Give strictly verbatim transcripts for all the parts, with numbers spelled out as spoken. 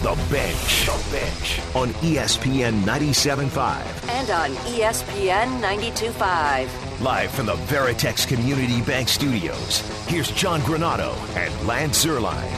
The Bench. The Bench. On E S P N ninety-seven point five. And on E S P N ninety-two point five. Live from the Veritex Community Bank Studios, here's John Granado and Lance Zierlein.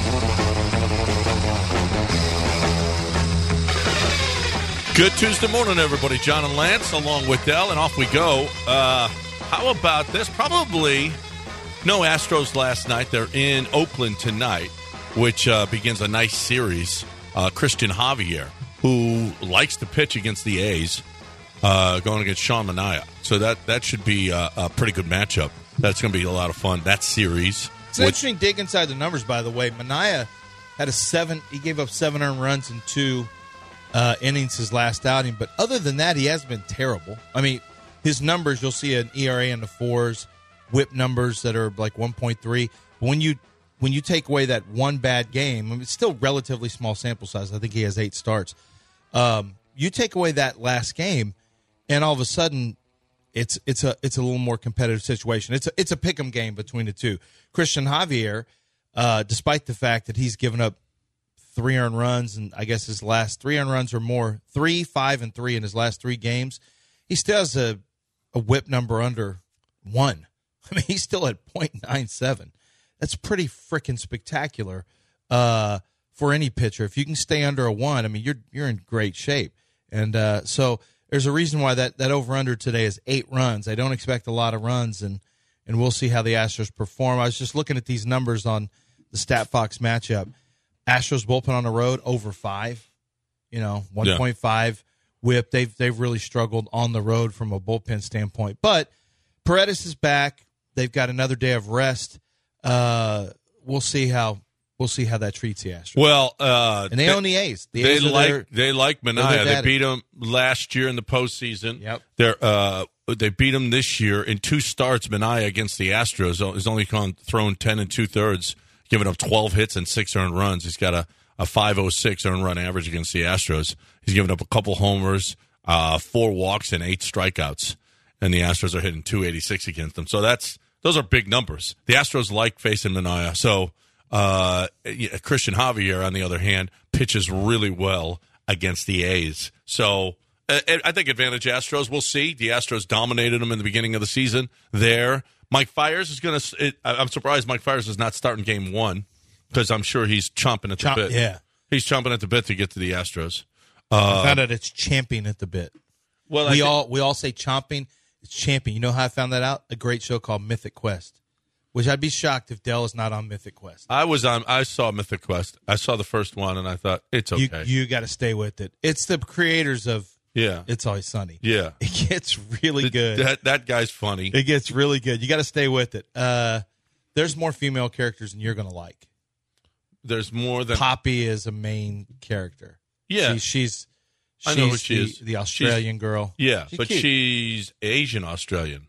Good Tuesday morning, everybody. John and Lance, along with Dell, and off we go. Uh, how about this? Probably no Astros last night. They're in Oakland tonight, which uh, begins a nice series. Uh, Christian Javier, who likes to pitch against the A's, uh, going against Sean Manaea. So that, that should be a, a pretty good matchup. That's going to be a lot of fun, that series. It's an interesting dig inside the numbers, by the way. Manaea had a seven. He gave up seven earned runs in two uh, innings his last outing. But other than that, he hasn't been terrible. I mean, his numbers, you'll see an E R A in the fours, whip numbers that are like one point three. But when you when you take away that one bad game, I mean, it's still relatively small sample size. I think he has eight starts. Um, you take away that last game, and all of a sudden, it's it's a it's a little more competitive situation. It's a it's a pick'em game between the two. Christian Javier, uh, despite the fact that he's given up three earned runs, and I guess his last three earned runs or more, three, five, and three in his last three games, he still has a a whip number under one. I mean, he's still at point nine seven. That's pretty freaking spectacular uh, for any pitcher. If you can stay under a one, I mean, you're you're in great shape. And uh, so there's a reason why that, that over-under today is eight runs. I don't expect a lot of runs, and, and we'll see how the Astros perform. I was just looking at these numbers on the StatFox matchup. Astros bullpen on the road, over five. You know, one point five yeah. whip. They've, they've really struggled on the road from a bullpen standpoint. But Paredes is back. They've got another day of rest. Uh, we'll see how we'll see how that treats the Astros. Well, uh, and they, they own the A's. The they A's like their, they like Manaea. They beat them last year in the postseason. Yep. They're uh, they beat them this year in two starts. Manaea against the Astros has only gone thrown ten and two thirds, giving up twelve hits and six earned runs. He's got a a five oh six earned run average against the Astros. He's given up a couple homers, uh, four walks, and eight strikeouts, and the Astros are hitting two eighty-six against them. So that's those are big numbers. The Astros like facing Manaea. So uh, Christian Javier, on the other hand, pitches really well against the A's. So uh, I think advantage Astros. We'll see. The Astros dominated them in the beginning of the season there. Mike Fiers is going to – I'm surprised Mike Fiers is not starting game one because I'm sure he's chomping at the Chomp, bit. Yeah. He's chomping at the bit to get to the Astros. Uh, I found out it's champing at the bit. Well, we think, all we all say chomping. It's champion. You know how I found that out? A great show called Mythic Quest, which I'd be shocked if Dell is not on Mythic Quest. I was on. I saw Mythic Quest. I saw the first one, and I thought it's okay. You, you got to stay with it. It's the creators of yeah. It's Always Sunny. Yeah, it gets really the, good. That that guy's funny. It gets really good. You got to stay with it. Uh, there's more female characters than you're going to like. There's more than Poppy is a main character. Yeah, she, she's. I know who she's she the, is. The Australian she's, girl. Yeah, she's but cute. she's Asian Australian.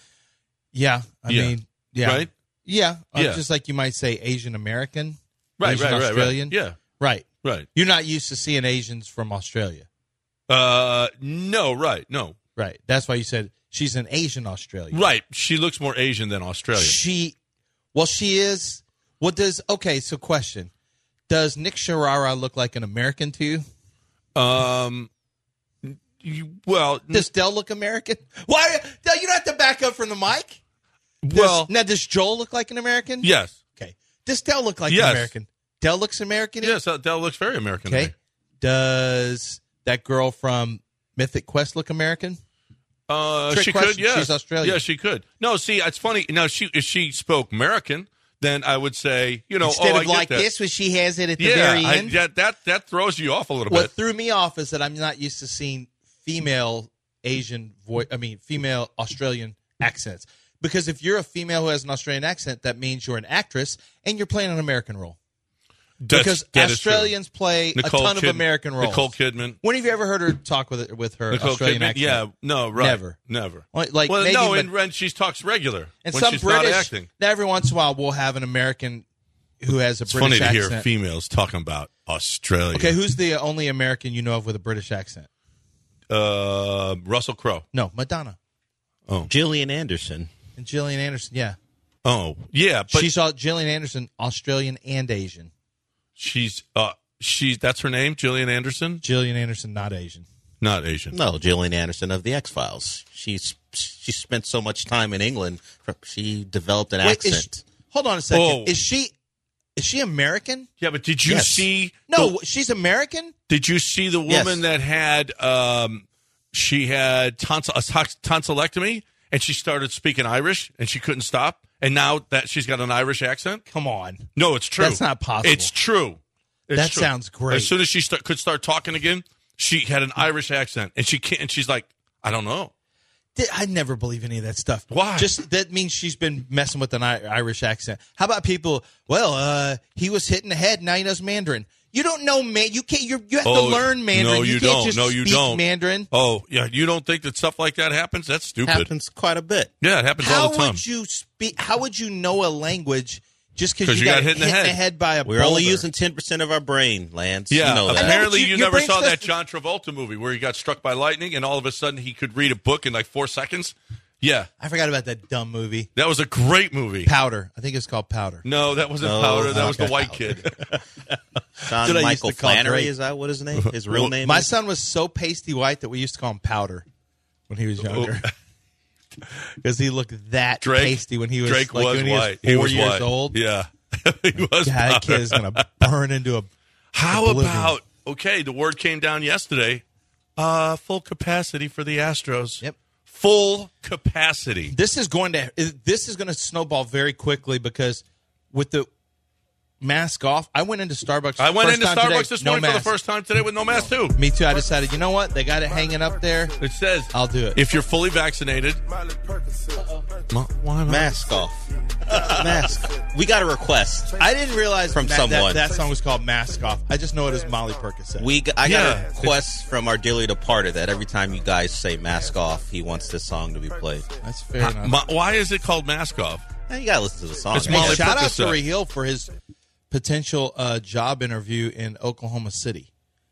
Yeah, I yeah. mean, yeah, right? Yeah, uh, yeah. just like you might say Asian American, right, Asian right, right, Australian. Right. Yeah, right, right. You're not used to seeing Asians from Australia. Uh, no, right, no, right. That's why you said she's an Asian Australian. Right. She looks more Asian than Australian. She, well, she is. What does? Okay, so question: does Nick Sharara look like an American to you? Um. You, well, does Dell look American? Why, Dell? You don't have to back up from the mic. Does, well, now does Joel look like an American? Yes. Okay. Does Dell look like yes. an American? Dell looks American. Yes, uh, Dell looks very American. Okay. Does that girl from Mythic Quest look American? Uh, Trick she question. could. Yes. She's Australian. Yeah, she could. No, see, it's funny. Now, she if she spoke American, then I would say, you know, instead oh, of I like get that. this, when she has it at the yeah, very I, end. that that that throws you off a little what bit. threw me off is that I'm not used to seeing female Asian voice. I mean, female Australian accents. Because if you're a female who has an Australian accent, that means you're an actress and you're playing an American role. That's, because that Australians play Nicole a ton Kid- of American roles. Nicole Kidman. When have you ever heard her talk with with her Nicole Australian Kidman? accent? Yeah, no, right. Never. Never. Like, like well, maybe, no, but, and when she talks regular. And when some she's British, not acting. every once in a while, we'll have an American who has a it's British accent. It's funny to accent. hear females talking about Australia. Okay, who's the only American you know of with a British accent? Uh, Russell Crowe. No, Madonna. Oh. Gillian Anderson. And Gillian Anderson, yeah. Oh, yeah. But she saw Gillian Anderson, Australian and Asian. She's uh, she that's her name, Gillian Anderson? Gillian Anderson, not Asian. Not Asian. No, Gillian Anderson of the X-Files. She's she spent so much time in England. She developed an Wait, is accent. she- hold on a second. Oh. Is she is she American? Yeah, but did you Yes. see No, the- she's American. did you see the Yes. woman that had um she had tonsil, a tox- tonsillectomy and she started speaking Irish and she couldn't stop and now that she's got an Irish accent? Come on. No, it's true. That's not possible. It's true. It's That true. sounds great. As soon as she start, could start talking again, she had an Irish accent, and she can't. And she's like, I don't know. Th- I never believe any of that stuff. Why? Just that means she's been messing with an I- Irish accent. How about people? Well, uh, he was hitting the head. Now he knows Mandarin. You don't know man. You can't. You're, you have Oh, to learn Mandarin. no, you can't don't. Just No, you speak don't. Mandarin. Oh, yeah. You don't think that stuff like that happens? That's stupid. Happens quite a bit. Yeah, it happens How all the time. would you speak? How would you know a language just because 'Cause you, you got got hit in the head. by a We're only boulder? using ten percent of our brain, Lance. Yeah, You know that. apparently You- you, your never brain's saw that supposed to- John Travolta movie where he got struck by lightning and all of a sudden he could read a book in like four seconds. Yeah, I forgot about that dumb movie. that was a great movie. Powder. I think it's called Powder. No, that wasn't No, Powder. That was the okay. white kid. John Did I used Michael to call Flannery, Drake. is that what his name? His real name My is? son was so pasty white that we used to call him Powder when he was younger. Because he looked that Drake, pasty when he was Drake like was when he white. was four he was years white. old. Yeah, he was. That powder. kid is gonna burn into a. How oblivion. about okay? The word came down yesterday. Uh, full capacity for the Astros. Yep. Full capacity. This is going to this is going to snowball very quickly because with the mask off, I went into Starbucks. I went first into time Starbucks today, this no morning for the mask. first time today with no mask too. Me too. I decided, you know what? They got it hanging up there. It says I'll do it. if you're fully vaccinated. Ma- Why not? Mask off. Mask. We got a request. I didn't realize From that, that, someone. that song was called "Mask Off." I just know it as Molly Percocet. We got, I Yeah. got a request from our dearly departed that every time you guys say mask off, he wants this song to be played. That's fair enough. Ma- why is it called mask off? Now you gotta listen to the song. It's I Molly guess. Shout out to Percocet. Ray Hill for his potential uh, job interview in Oklahoma City.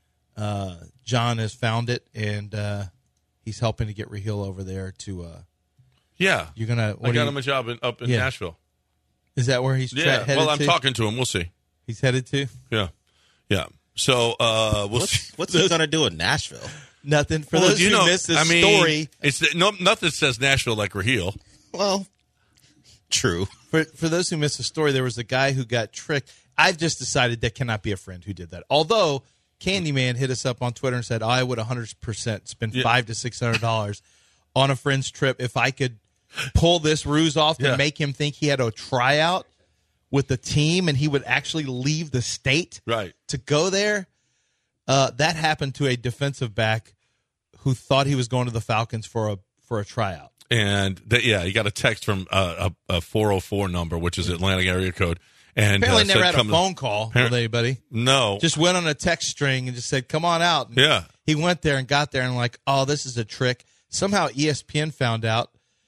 Uh, John has found it, and uh, he's helping to get Raheel over there to. Uh, Yeah, you're gonna. What I are got you- him a job in, up in Yeah. Nashville. Is that where he's tra- Yeah, headed well, I'm to? talking to him. We'll see. He's headed to Yeah, yeah. So uh, we'll see. What's, what's he gonna do in Nashville? nothing. For Well, those you who know, missed this I mean, story, it's no nothing says Nashville like Raheel. Well, true. for for those who missed the story, there was a guy who got tricked. I've just decided that cannot be a friend who did that. Although Candyman hit us up on Twitter and said, "I would one hundred percent spend Yeah. five to six hundred dollars on a friend's trip if I could pull this ruse off to Yeah. make him think he had a tryout with the team and he would actually leave the state Right. to go there." Uh, that happened to a defensive back who thought he was going to the Falcons for a for a tryout. And that, yeah, he got a text from uh, a, a four oh four number, which is Atlantic area code. And Apparently, uh, never said, had a "Come to-" phone call with Apparent- anybody. No, Just went on a text string and just said, "Come on out." And yeah. he went there and got there and like, "Oh, this is a trick." Somehow E S P N found out.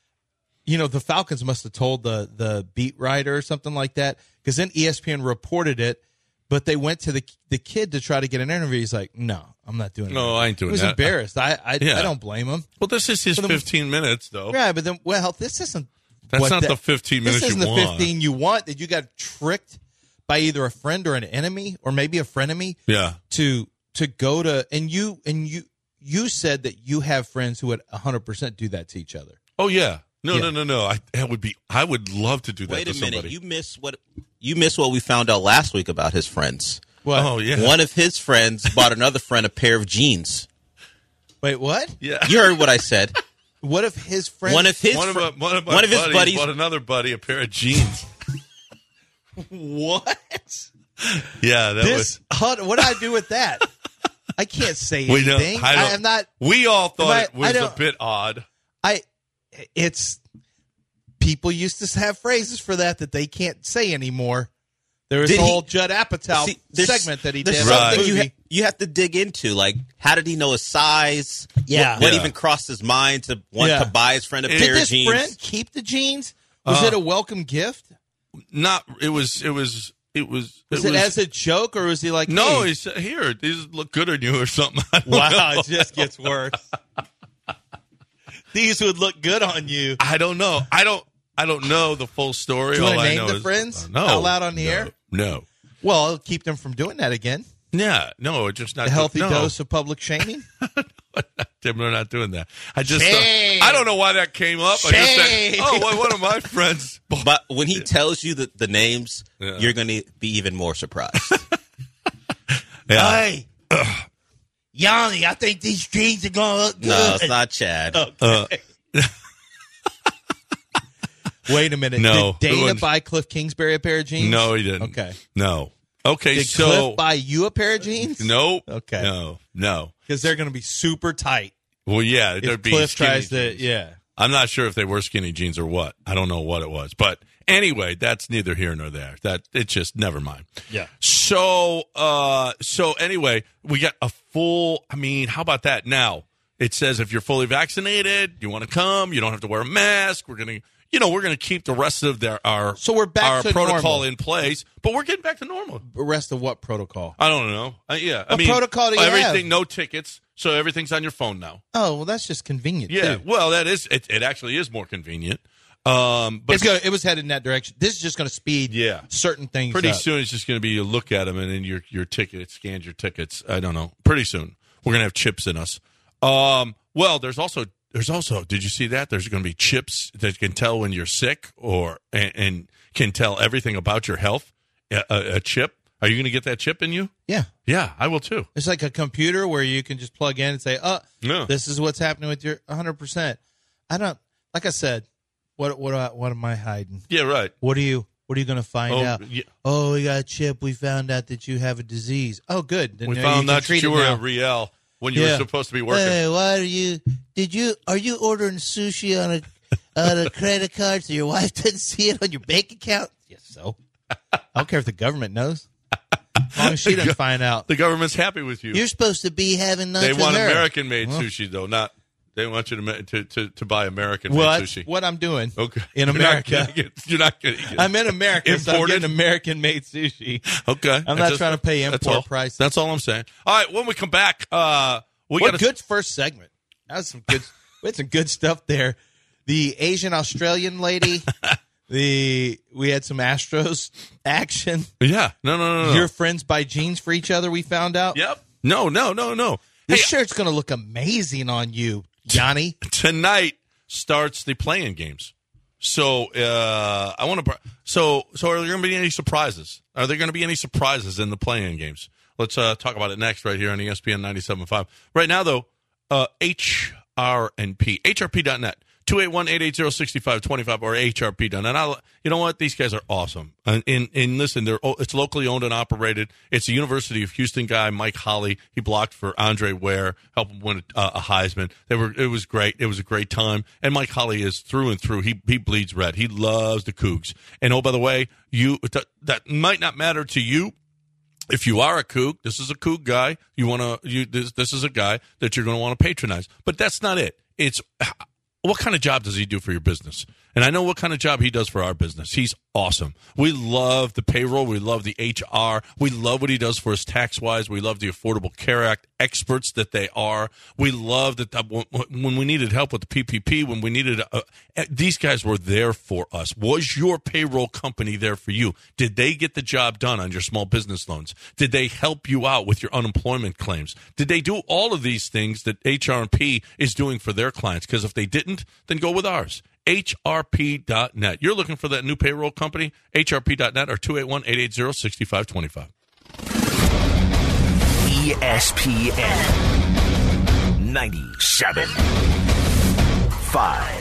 You know, the Falcons must have told the the beat writer or something like that, because then E S P N reported it. But they went to the the kid to try to get an interview. He's like, "No, I'm not doing it." No, I ain't doing He was that. embarrassed. I I, Yeah. I don't blame him. Well, this is his For the- fifteen minutes, though. Yeah, but then well, this isn't. That's what not that- the fifteen minutes This isn't you the want. fifteen you want. That you got tricked by either a friend or an enemy, or maybe a frenemy. Yeah. to to go to and you and you you said that you have friends who would one hundred percent do that to each other. Oh yeah. No, Yeah. no, no, no. I that would be. I would love to do that Wait to a minute. somebody. You miss what you miss what we found out last week about his friends. What? Oh yeah. One of his friends bought another friend a pair of jeans. Wait, what? Yeah. You heard what I said. What if his friend? One of his one of, fr- my, one of my one of his buddies, buddies bought another buddy a pair of jeans. what? Yeah, that This? How, what do I do with that? I can't say was. We don't. anything. I, I, don't, am not. We all thought I- it was I a don't- bit odd. I. It's people used to have phrases for that that they can't say anymore. There was Did a he- whole Judd Apatow See, there's- segment that he there's did. Right. something on the you movie. ha- you have to dig into. Like, how did he know his size? Yeah. What, what Yeah. even crossed his mind to want Yeah. to buy his friend a Did pair Did of this jeans? friend keep the jeans? Was Uh, it a welcome gift? Not. It was. It was. It was. Was it, as a joke, or was he like, No, hey, he said, "Here, these look good on you," or something. I don't wow, know. it just gets worse. These would look good on you. I don't know. I don't. I don't know the full story. Do you All wanna I name know the is- friends uh, no, out loud on the no, air? No. Well, it'll keep them from doing that again. Yeah, no, it's just not A healthy no. dose of public shaming? Tim, we're not doing that. I just, Shame. uh, I don't know why that came up. I just said, oh, well, one of my friends. But when he tells you the, the names, Yeah. you're going to be even more surprised. Yeah. Hey, Yanni, I think these jeans are going to look good. No, it's not Chad. Uh, Wait a minute. No, Did Dana everyone's- buy Cliff Kingsbury a pair of jeans? no, he didn't. Okay. No. Okay, Did so. Cliff buy you a pair of jeans? Nope. Okay. No, no. Because they're going to be super tight. Well, yeah, If there'd be Cliff skinny tries to, jeans. yeah. I'm not sure if they were skinny jeans or what. I don't know what it was. But anyway, that's neither here nor there. That it's just never mind. Yeah. So uh so anyway, we got a full I mean, how about that? Now, it says if you're fully vaccinated, you want to come, you don't have to wear a mask. We're gonna you know, we're gonna keep the rest of their our So we're back our to protocol normal. in place, but we're getting back to normal. The rest of what protocol? I don't know. Uh, yeah. I What mean protocol do you everything, have? no tickets. So everything's on your phone now. Oh, well, that's just convenient. Yeah. too. Well, that is it, it actually is more convenient. Um but It's gonna, it was headed in that direction. This is just going to speed Yeah. certain things pretty up. soon it's just going to be you look at them and then your your ticket it scans your tickets. I don't know. Pretty soon we're going to have chips in us. Um, well, there's also there's also did you see that there's going to be chips that can tell when you're sick or and, and can tell everything about your health. A, a, a chip. Are you going to get that chip in you? Yeah. Yeah, I will too. It's like a computer where you can just plug in and say, oh, Yeah. this is what's happening with your one hundred percent. I don't, like I said, what what do I- what am I hiding? Yeah, right. What are you What are you going to find Oh, out? yeah. Oh, we got a chip. We found out that you have a disease. Oh, good. Then We now found you can out treat that you it were now. at Riel when you Yeah. were supposed to be working. Hey, why are you? Did you? Are you ordering sushi on a on a credit card so your wife doesn't see it on your bank account? Yes, so. I don't care if the government knows. As long as she doesn't find out. The government's happy with you. You're supposed to be having lunch They with want her. American-made Well, sushi, though. Not they want you to ma- to to, to buy American-made Well, that's sushi. what I'm doing. Okay, In You're not America. gonna get- you're not going to get. I'm in America, so I'm Imported? getting American-made sushi. Okay, I'm That's not just- trying to pay that's import all. prices. That's all I'm saying. All right, when we come back, uh, we What got good first segment. That was some good. We had some good stuff there. The Asian Australian lady. the we had some Astros action. Yeah, no, no, no, no. Your friends buy jeans for each other. We found out. Yep. No, no, no, no. This Hey, shirt's going to look amazing on you, Johnny. tonight starts the playing games. So uh, I want to. So so are there going to be any surprises? Are there going to be any surprises in the playing games? Let's uh, talk about it next, right here on E S P N ninety-seven point five. Right now, though, uh, H R N P, H R P dot net, two eight one, eight eight zero, six five two five, or H R P dot net. I'll, you know what? These guys are awesome. And, and, and listen, they're it's locally owned and operated. It's the University of Houston guy, Mike Holly. He blocked for Andre Ware, helped him win a, a Heisman. They were it was great. It was a great time. And Mike Holly is through and through. He he bleeds red. He loves the Cougs. And oh, by the way, you that, that might not matter to you. If you are a Coug, this is a Coug guy. You want to. You this this is a guy that you're going to want to patronize. But that's not it. It's what kind of job does he do for your business? And I know what kind of job he does for our business. He's awesome. We love the payroll. We love the H R. We love what he does for us tax-wise. We love the Affordable Care Act experts that they are. We love that that when we needed help with the P P P, when we needed uh, these guys were there for us. Was your payroll company there for you? Did they get the job done on your small business loans? Did they help you out with your unemployment claims? Did they do all of these things that H R P is doing for their clients? Because if they didn't, then go with ours. H R P dot net. You're looking for that new payroll company? H R P dot net or two eight one, eight eight zero, six five two five. E S P N ninety-seven point five.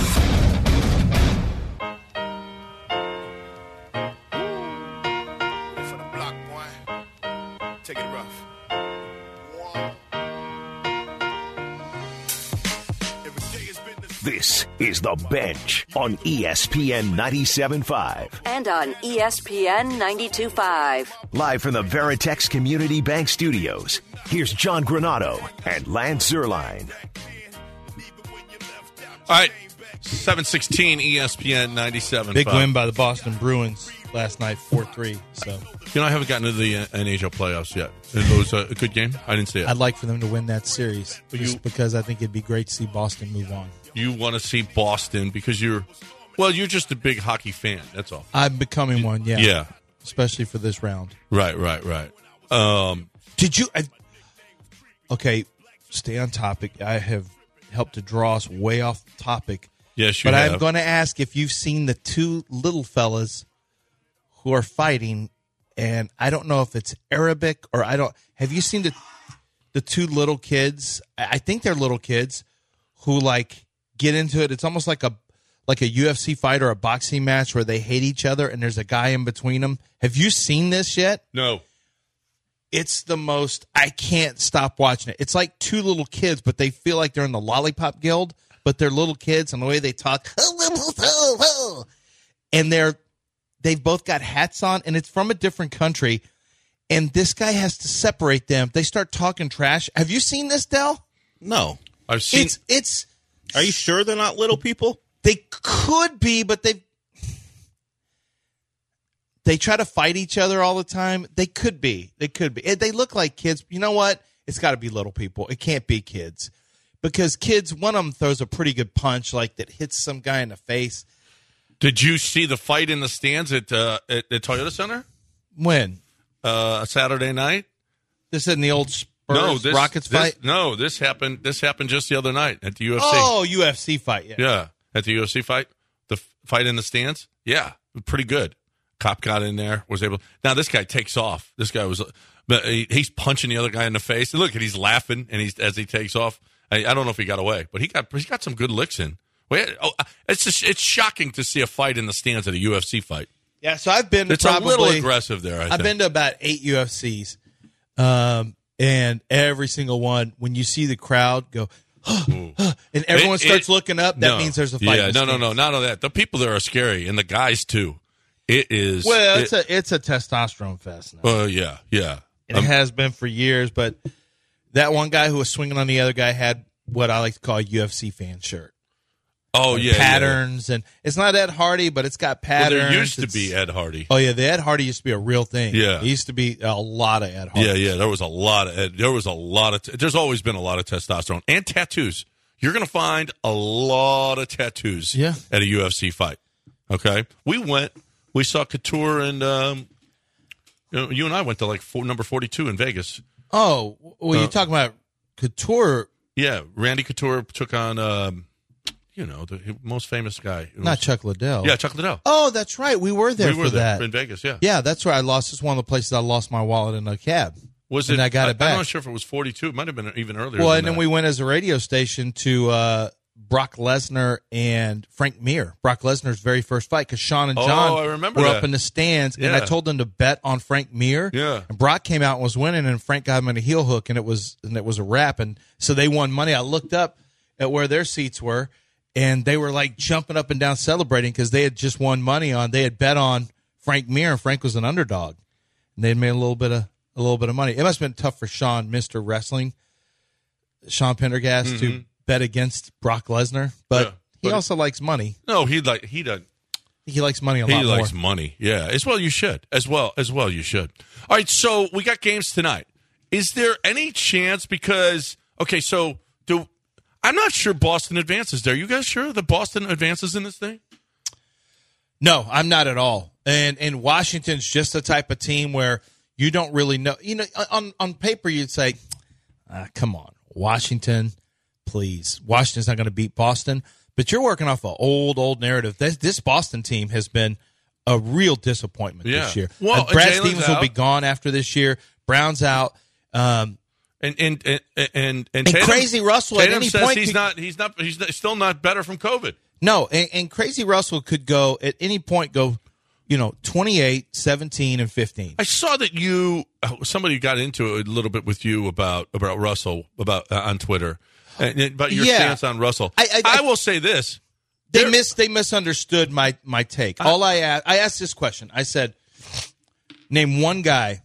For the block, boy. Take it rough. Every day has been the This is The Bench on E S P N ninety-seven point five. And on E S P N ninety-two point five. Live from the Veritex Community Bank Studios, here's John Granado and Lance Zerline. All right, seven sixteen E S P N ninety-seven point five. Big win by the Boston Bruins last night, four three. So You know, I haven't gotten to the uh, N H L playoffs yet. It was uh, a good game. I didn't see it. I'd like for them to win that series, But just you- because I think it'd be great to see Boston move on. You want to see Boston because you're, well, you're just a big hockey fan. That's all. I'm becoming one, yeah. Yeah. Especially for this round. Right, right, right. Um, Did you? I, okay, stay on topic. I have helped to draw us way off topic. Yes, you but have. I'm going to ask if you've seen the two little fellas who are fighting, and I don't know if it's Arabic or I don't. Have you seen the the two little kids? I think they're little kids who like get into it. It's almost like a like a U F C fight or a boxing match where they hate each other and there's a guy in between them. Have you seen this yet? No. It's the most, I can't stop watching it. It's like two little kids, but they feel like they're in the Lollipop Guild, but they're little kids, and the way they talk, and they're, they've both got hats on, and it's from a different country, and this guy has to separate them. They start talking trash. Have you seen this, Del? No. I've seen. It's, it's, Are you sure they're not little people? they could be, but they've, they try to fight each other all the time. They could be. They could be. They look like kids. You know what? It's got to be little people. It can't be kids. Because kids, one of them throws a pretty good punch like that hits some guy in the face. Did you see the fight in the stands at uh, at, at Toyota Center? When? Uh, Saturday night? This is in the old Spurs No, this, Rockets this- fight? No, this happened This happened just the other night at the U F C. Oh, U F C fight. Yeah. Yeah, at the U F C fight. The f- fight in the stands? Yeah, pretty good. Cop got in there, was able. Now this guy takes off. This guy was, but he, he's punching the other guy in the face. And look, and he's laughing, and he's as he takes off. I, I don't know if he got away, but he got he got some good licks in. Wait, oh, it's just, it's shocking to see a fight in the stands at a U F C fight. Yeah, so I've been It's probably, a little aggressive there. I I've think. been to about eight U F Cs. Um, and every single one, when you see the crowd go, and everyone It- starts it- looking up, that no. means there's a fight. Yeah, in the no, no, no, stands. not only that. The people there are scary, and the guys too. It is. Well, it- it's a it's a testosterone fest now. Uh, yeah, yeah. And Um, it has been for years, but that one guy who was swinging on the other guy had what I like to call a U F C fan shirt. oh, yeah. yeah. patterns, and it's not Ed Hardy, but it's got Well, patterns. there used to It's- be Ed Hardy. Oh, yeah, the Ed Hardy used to be a real thing. Yeah. There used to be a lot of Ed Hardy. Yeah, yeah. There was a lot of Ed, there was a lot of. T- there's always been a lot of testosterone and tattoos. You're going to find a lot of tattoos. Yeah. At a U F C fight. Okay, we went. We saw Couture and um, you, know, you and I went to like four, number forty-two in Vegas. Oh, well, Uh, you're talking about Couture, Yeah, Randy Couture took on, um, you know, the most famous guy. not Chuck Liddell. Yeah, Chuck Liddell. Oh, that's right. We were there we for were there that. in Vegas. Yeah. Yeah, that's where I lost. It's one of the places I lost my wallet in a cab. Was And it? I got it back. I'm not sure if it was forty-two. It might have been even earlier. Well, than and then that. we went as a radio station to uh, Brock Lesnar and Frank Mir. Brock Lesnar's very first fight because Sean and Oh, John I remember were that. up in the stands, and I Yeah. told them to bet on Frank Mir. Yeah. And Brock came out and was winning, and Frank got him in a heel hook, and it was and it was a wrap, and so they won money. I looked up at where their seats were, and they were like jumping up and down celebrating because they had just won money on. They had bet on Frank Mir, and Frank was an underdog, and they had made a little bit of a little bit of money. It must have been tough for Sean, Mister Wrestling, Sean Pendergast, to bet against Brock Lesnar, but Yeah, he but- also likes money. no, he like he does. He likes money a He lot likes more. money. Yeah, as well you should. As well as well you should. All right, so we got games tonight. Is there any chance because okay, so do I'm not sure Boston advances there. You guys sure that Boston advances in this thing? No, I'm not at all. And and Washington's just the type of team where you don't really know. You know, on on paper you'd say, ah, "Come on, Washington, please. Washington's not going to beat Boston." But you're working off an old old narrative. This, this Boston team has been a real disappointment Yeah. this year. Well, Uh, Brad Jalen's Stevens will be out. gone after this year. Brown's out. Um, And and and and, and, And Tatum- Crazy Russell at Tatum any says point he's could- not he's not he's not, still not better from COVID. no, and, and Crazy Russell could go at any point go, you know, twenty-eight, seventeen, and fifteen. I saw that you somebody got into it a little bit with you about about Russell about uh, on Twitter and about your Yeah. stance on Russell. I- I- I- will say this: They There- mis they misunderstood my my take. All I asked, I asked this question. I said, "Name one guy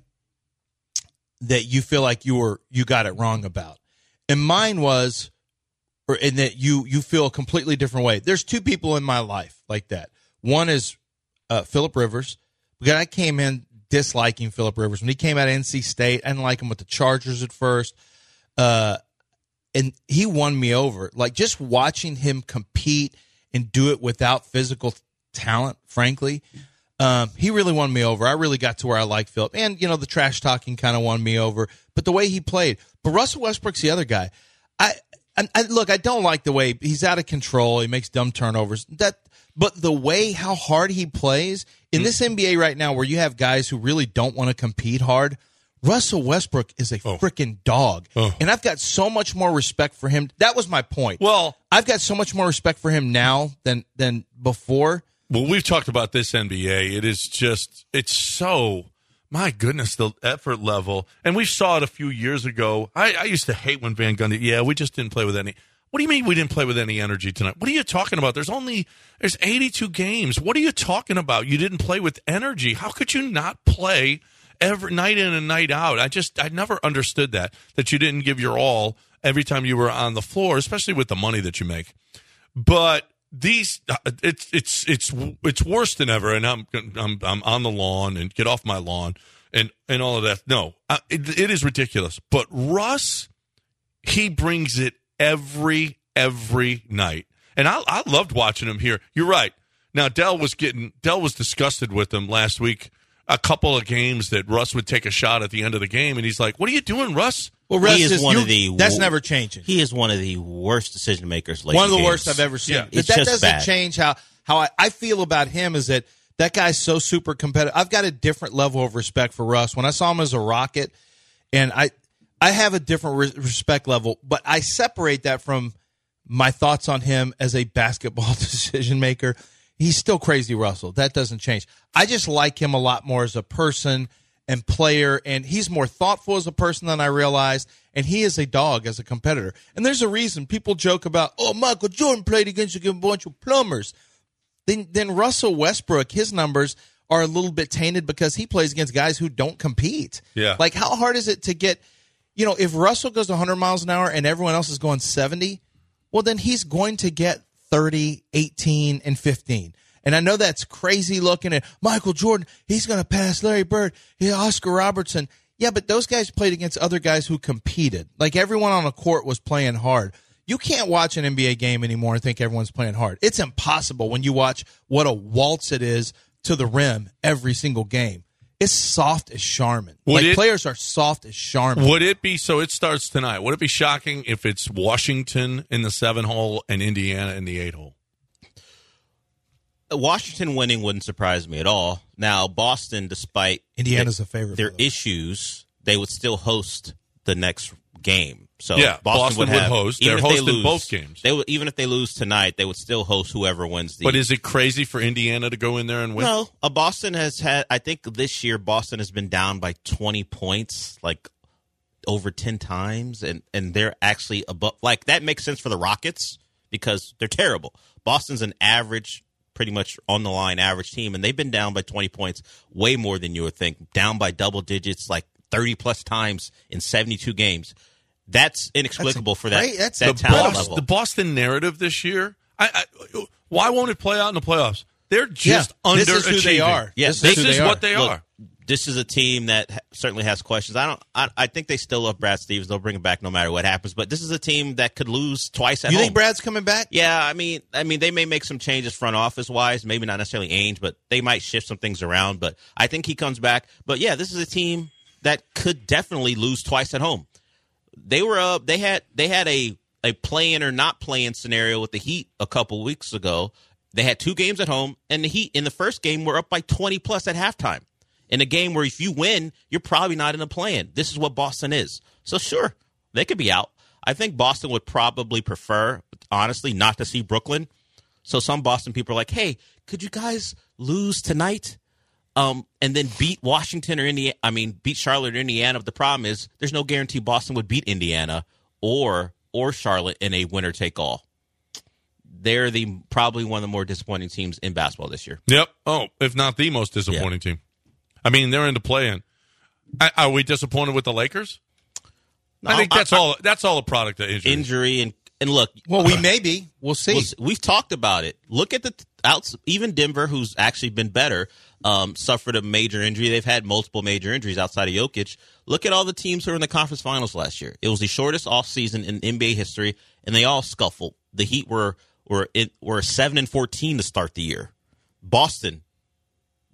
that you feel like you were you got it wrong about," and mine was, or and that you you feel a completely different way. There's two people in my life like that. One is uh, Phillip Rivers, because I came in disliking Phillip Rivers when he came out of N C State. I didn't like him with the Chargers at first. Uh, and he won me over. Like just watching him compete and do it without physical talent, frankly, Um, he really won me over. I really got to where I like Philip. And, you know, the trash talking kind of won me over. But the way he played. But Russell Westbrook's the other guy. I, I, I look, I don't like the way he's out of control. He makes dumb turnovers. That, But the way how hard he plays, in mm. this N B A right now where you have guys who really don't want to compete hard, Russell Westbrook is a oh. freaking dog. Oh. And I've got so much more respect for him. That was my point. Well, I've got so much more respect for him now than than before. Well, we've talked about this N B A. It is just, it's so, my goodness, the effort level. And we saw it a few years ago. I, I used to hate when Van Gundy, yeah, we just didn't play with any. What do you mean we didn't play with any energy tonight? What are you talking about? There's only, there's eighty-two games. What are you talking about? You didn't play with energy. How could you not play every night in and night out? I just, I never understood that, that you didn't give your all every time you were on the floor, especially with the money that you make. But these, it's, it's, it's, it's worse than ever. And I'm, I'm, I'm on the lawn and get off my lawn and, and all of that. No, it, it is ridiculous. But Russ, he brings it every every night, and I, I loved watching him here. You're right. Now Dell was getting Dell was disgusted with him last week. A couple of games that Russ would take a shot at the end of the game, and he's like, "What are you doing, Russ?" Well, Russ he is, is one you, of the that's never changing. He is one of the worst decision makers. Late one of the games. worst I've ever seen. Yeah. But It's that just doesn't bad. change how how I, I feel about him. Is that that guy's so super competitive. I've got a different level of respect for Russ. When I saw him as a Rocket, and I I have a different re- respect level, but I separate that from my thoughts on him as a basketball decision maker. He's still crazy, Russell. That doesn't change. I just like him a lot more as a person and player, and he's more thoughtful as a person than I realized, and he is a dog as a competitor. And there's a reason people joke about, oh, Michael Jordan played against a bunch of plumbers. Then, then Russell Westbrook, his numbers are a little bit tainted because he plays against guys who don't compete. Yeah. Like, how hard is it to get, you know, if Russell goes one hundred miles an hour and everyone else is going seventy, well, then he's going to get thirty, eighteen, and fifteen. And I know that's crazy looking at Michael Jordan. He's going to pass Larry Bird, Oscar Robertson. Yeah, but those guys played against other guys who competed. Like, everyone on the court was playing hard. You can't watch an N B A game anymore and think everyone's playing hard. It's impossible when you watch what a waltz it is to the rim every single game. It's soft as Charmin. Would like, it, players are soft as Charmin. Would it be, so it starts tonight, would it be shocking if it's Washington in the seven hole and Indiana in the eight hole? Washington winning wouldn't surprise me at all. Now, Boston, despite Indiana's their, a favorite their for them. issues, they would still host the next game. So yeah, Boston, Boston would, would have, host. Even They're if they hosting lose, both games. They would, even if they lose tonight, they would still host whoever wins the. But is it crazy for Indiana to go in there and win? No, uh, Boston has had. I think this year Boston has been down by twenty points, like over ten times, and and they're actually above. Like, that makes sense for the Rockets because they're terrible. Boston's an average, pretty much on the line average team, and they've been down by twenty points, way more than you would think. Down by double digits, like thirty plus times in seventy-two games. That's inexplicable That's for that, great- that's that the, talent Boston, level. the Boston narrative this year, I, I, why won't it play out in the playoffs? They're just Yeah, underachieving. this is who they are. Yeah, this This is, who is they what are. they Look, are. This is a team that ha- certainly has questions. I don't. I, I think they still love Brad Stevens. They'll bring him back no matter what happens. But this is a team that could lose twice at You home. think Brad's coming back? Yeah, I mean, I mean, they may make some changes front office wise. Maybe not necessarily Ainge, but they might shift some things around. But I think he comes back. But yeah, this is a team that could definitely lose twice at home. They were up. They had they had a a play-in or not play-in scenario with the Heat a couple weeks ago. They had two games at home, and the Heat in the first game were up by twenty plus at halftime. In a game where if you win, you're probably not in a play-in. This is what Boston is. So sure, they could be out. I think Boston would probably prefer, honestly, not to see Brooklyn. So some Boston people are like, hey, could you guys lose tonight? Um, and then beat Washington or Indiana, I mean, beat Charlotte or Indiana. But the problem is there's no guarantee Boston would beat Indiana or or Charlotte in a winner-take-all. They're the probably one of the more disappointing teams in basketball this year. Yep. Oh, if not the most disappointing Yeah. team. I mean, they're in the play-in. I- Are we disappointed with the Lakers? No, I think that's I- all. That's all a product of injury. Injury and and look. Well, we may be. We'll see. We'll- We've talked about it. Look at the outs. Even Denver, who's actually been better, um, suffered a major injury. They've had multiple major injuries outside of Jokic. Look at all the teams who were in the conference finals last year. It was the shortest offseason in N B A history, and they all scuffled. The Heat were were it, were seven and fourteen to start the year. Boston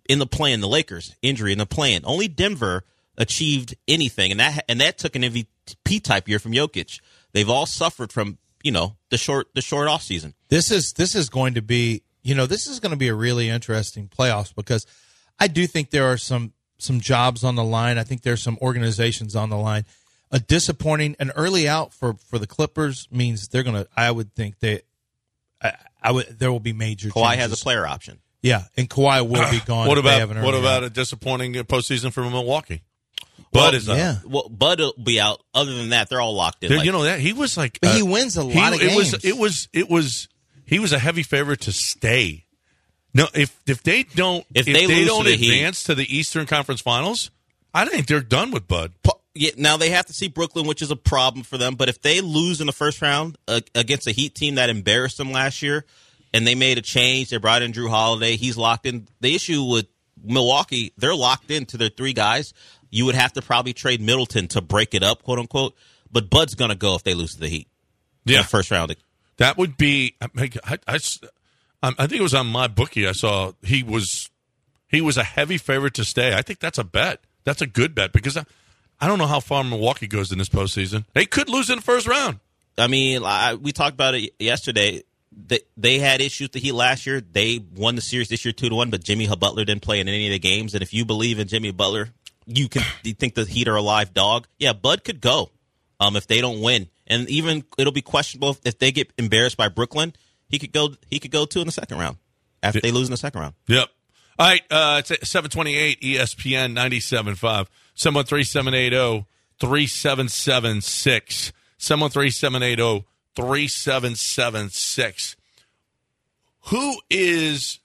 in the play-in, the Lakers, injury in the play-in. Only Denver achieved anything, and that and that took an M V P type year from Jokic. They've all suffered from, you know, the short the short off season. This is this is going to be, you know, this is going to be a really interesting playoffs because I do think there are some some jobs on the line. I think there's some organizations on the line. A disappointing an early out for, for the Clippers means they're going to. I would think they, I, I would there will be major. Kawhi changes. has a player option. Yeah, and Kawhi will be gone. What if they about have an what early about out. a disappointing postseason for Milwaukee? Well, Bud is out. yeah. Well, Bud will be out. Other than that, they're all locked in. There- Like, you know that he was like But uh, he wins a lot he- of it was games. it was it was he was a heavy favorite to stay. No, if if they don't If if they they, lose don't to the Heat- advance to the Eastern Conference Finals, I think they're done with Bud. yeah, now they have to see Brooklyn, which is a problem for them. But if they lose in the first round uh, against a Heat team that embarrassed them last year, and they made a change, they brought in Drew Holiday, he's locked in. The issue with Milwaukee, they're locked into their three guys. You would have to probably trade Middleton to break it up, quote unquote. But Bud's going to go if they lose to the Heat. in Yeah. the first round. That would be. I, I, I, I think it was on my bookie. I saw he was he was a heavy favorite to stay. I think that's a bet. That's a good bet because I, I don't know how far Milwaukee goes in this postseason. They could lose in the first round. I mean, I, we talked about it yesterday. They, they had issues with the Heat last year. They won the series this year two to one, but Jimmy Butler didn't play in any of the games. And if you believe in Jimmy Butler, you can you think the Heat are a live dog. Yeah, Bud could go um, if they don't win, and even it'll be questionable if, if they get embarrassed by Brooklyn. He could go. He could go two in the second round after they lose in the second round. Yep. All right. Uh, it's seven twenty-eight E S P N ninety-seven point five. seven one three, seven eight zero, three seven seven six. seven one three, seven eight zero, three seven seven six. Who is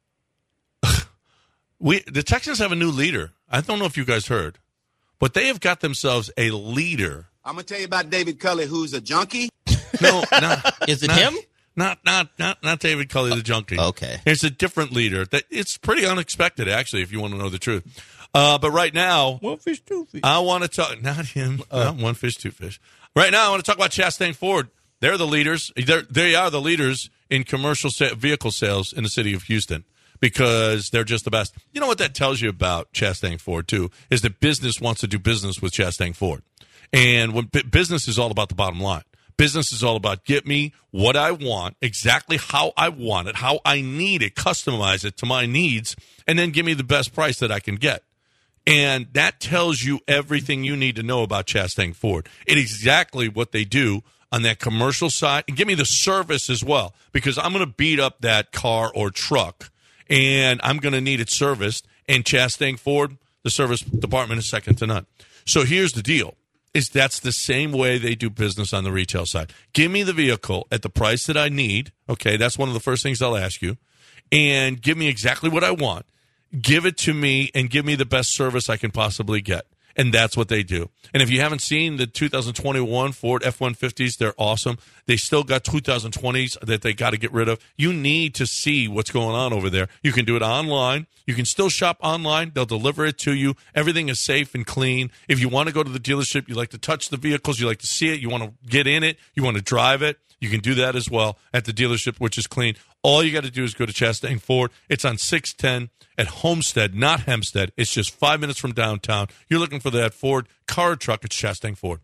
we? The Texans have a new leader. I don't know if you guys heard, but they have got themselves a leader. I'm going to tell you about David Culley, who's a junkie. No, not, Is it not, him? Not, not, not, not David Culley, the junkie. Okay. It's a different leader. That it's pretty unexpected, actually, if you want to know the truth. Uh, but right now, One fish, two fish. I want to talk. Not him. Not one fish, two fish. Right now, I want to talk about Chastain Ford. They're the leaders. They're, they are the leaders in commercial sa- vehicle sales in the city of Houston because they're just the best. You know what that tells you about Chastain Ford, too, is that business wants to do business with Chastain Ford. And when b- business is all about the bottom line. Business is all about get me what I want, exactly how I want it, how I need it, customize it to my needs, and then give me the best price that I can get. And that tells you everything you need to know about Chastain Ford. It is exactly what they do on that commercial side. And give me the service as well, because I'm going to beat up that car or truck, and I'm going to need it serviced. And Chastain Ford, the service department is second to none. So here's the deal. Is that's the same way they do business on the retail side. Give me the vehicle at the price that I need. Okay, that's one of the first things I'll ask you. And give me exactly what I want. Give it to me and give me the best service I can possibly get. And that's what they do. And if you haven't seen the two thousand twenty-one Ford F one fifties, they're awesome. They still got two thousand twenties that they got to get rid of. You need to see what's going on over there. You can do it online. You can still shop online. They'll deliver it to you. Everything is safe and clean. If you want to go to the dealership, you like to touch the vehicles, you like to see it, you want to get in it, you want to drive it, you can do that as well at the dealership, which is clean. All you got to do is go to Chastain Ford. It's on six ten at Homestead, not Hempstead. It's just five minutes from downtown. You're looking for that Ford car or truck, it's Chastain Ford.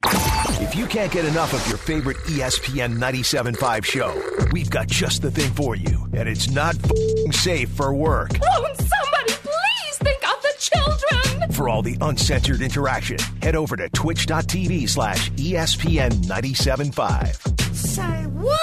If you can't get enough of your favorite E S P N ninety-seven point five show, we've got just the thing for you. And it's not f***ing safe for work. Won't somebody please think of the children? For all the uncensored interaction, head over to twitch.tv slash ESPN 975. Say what?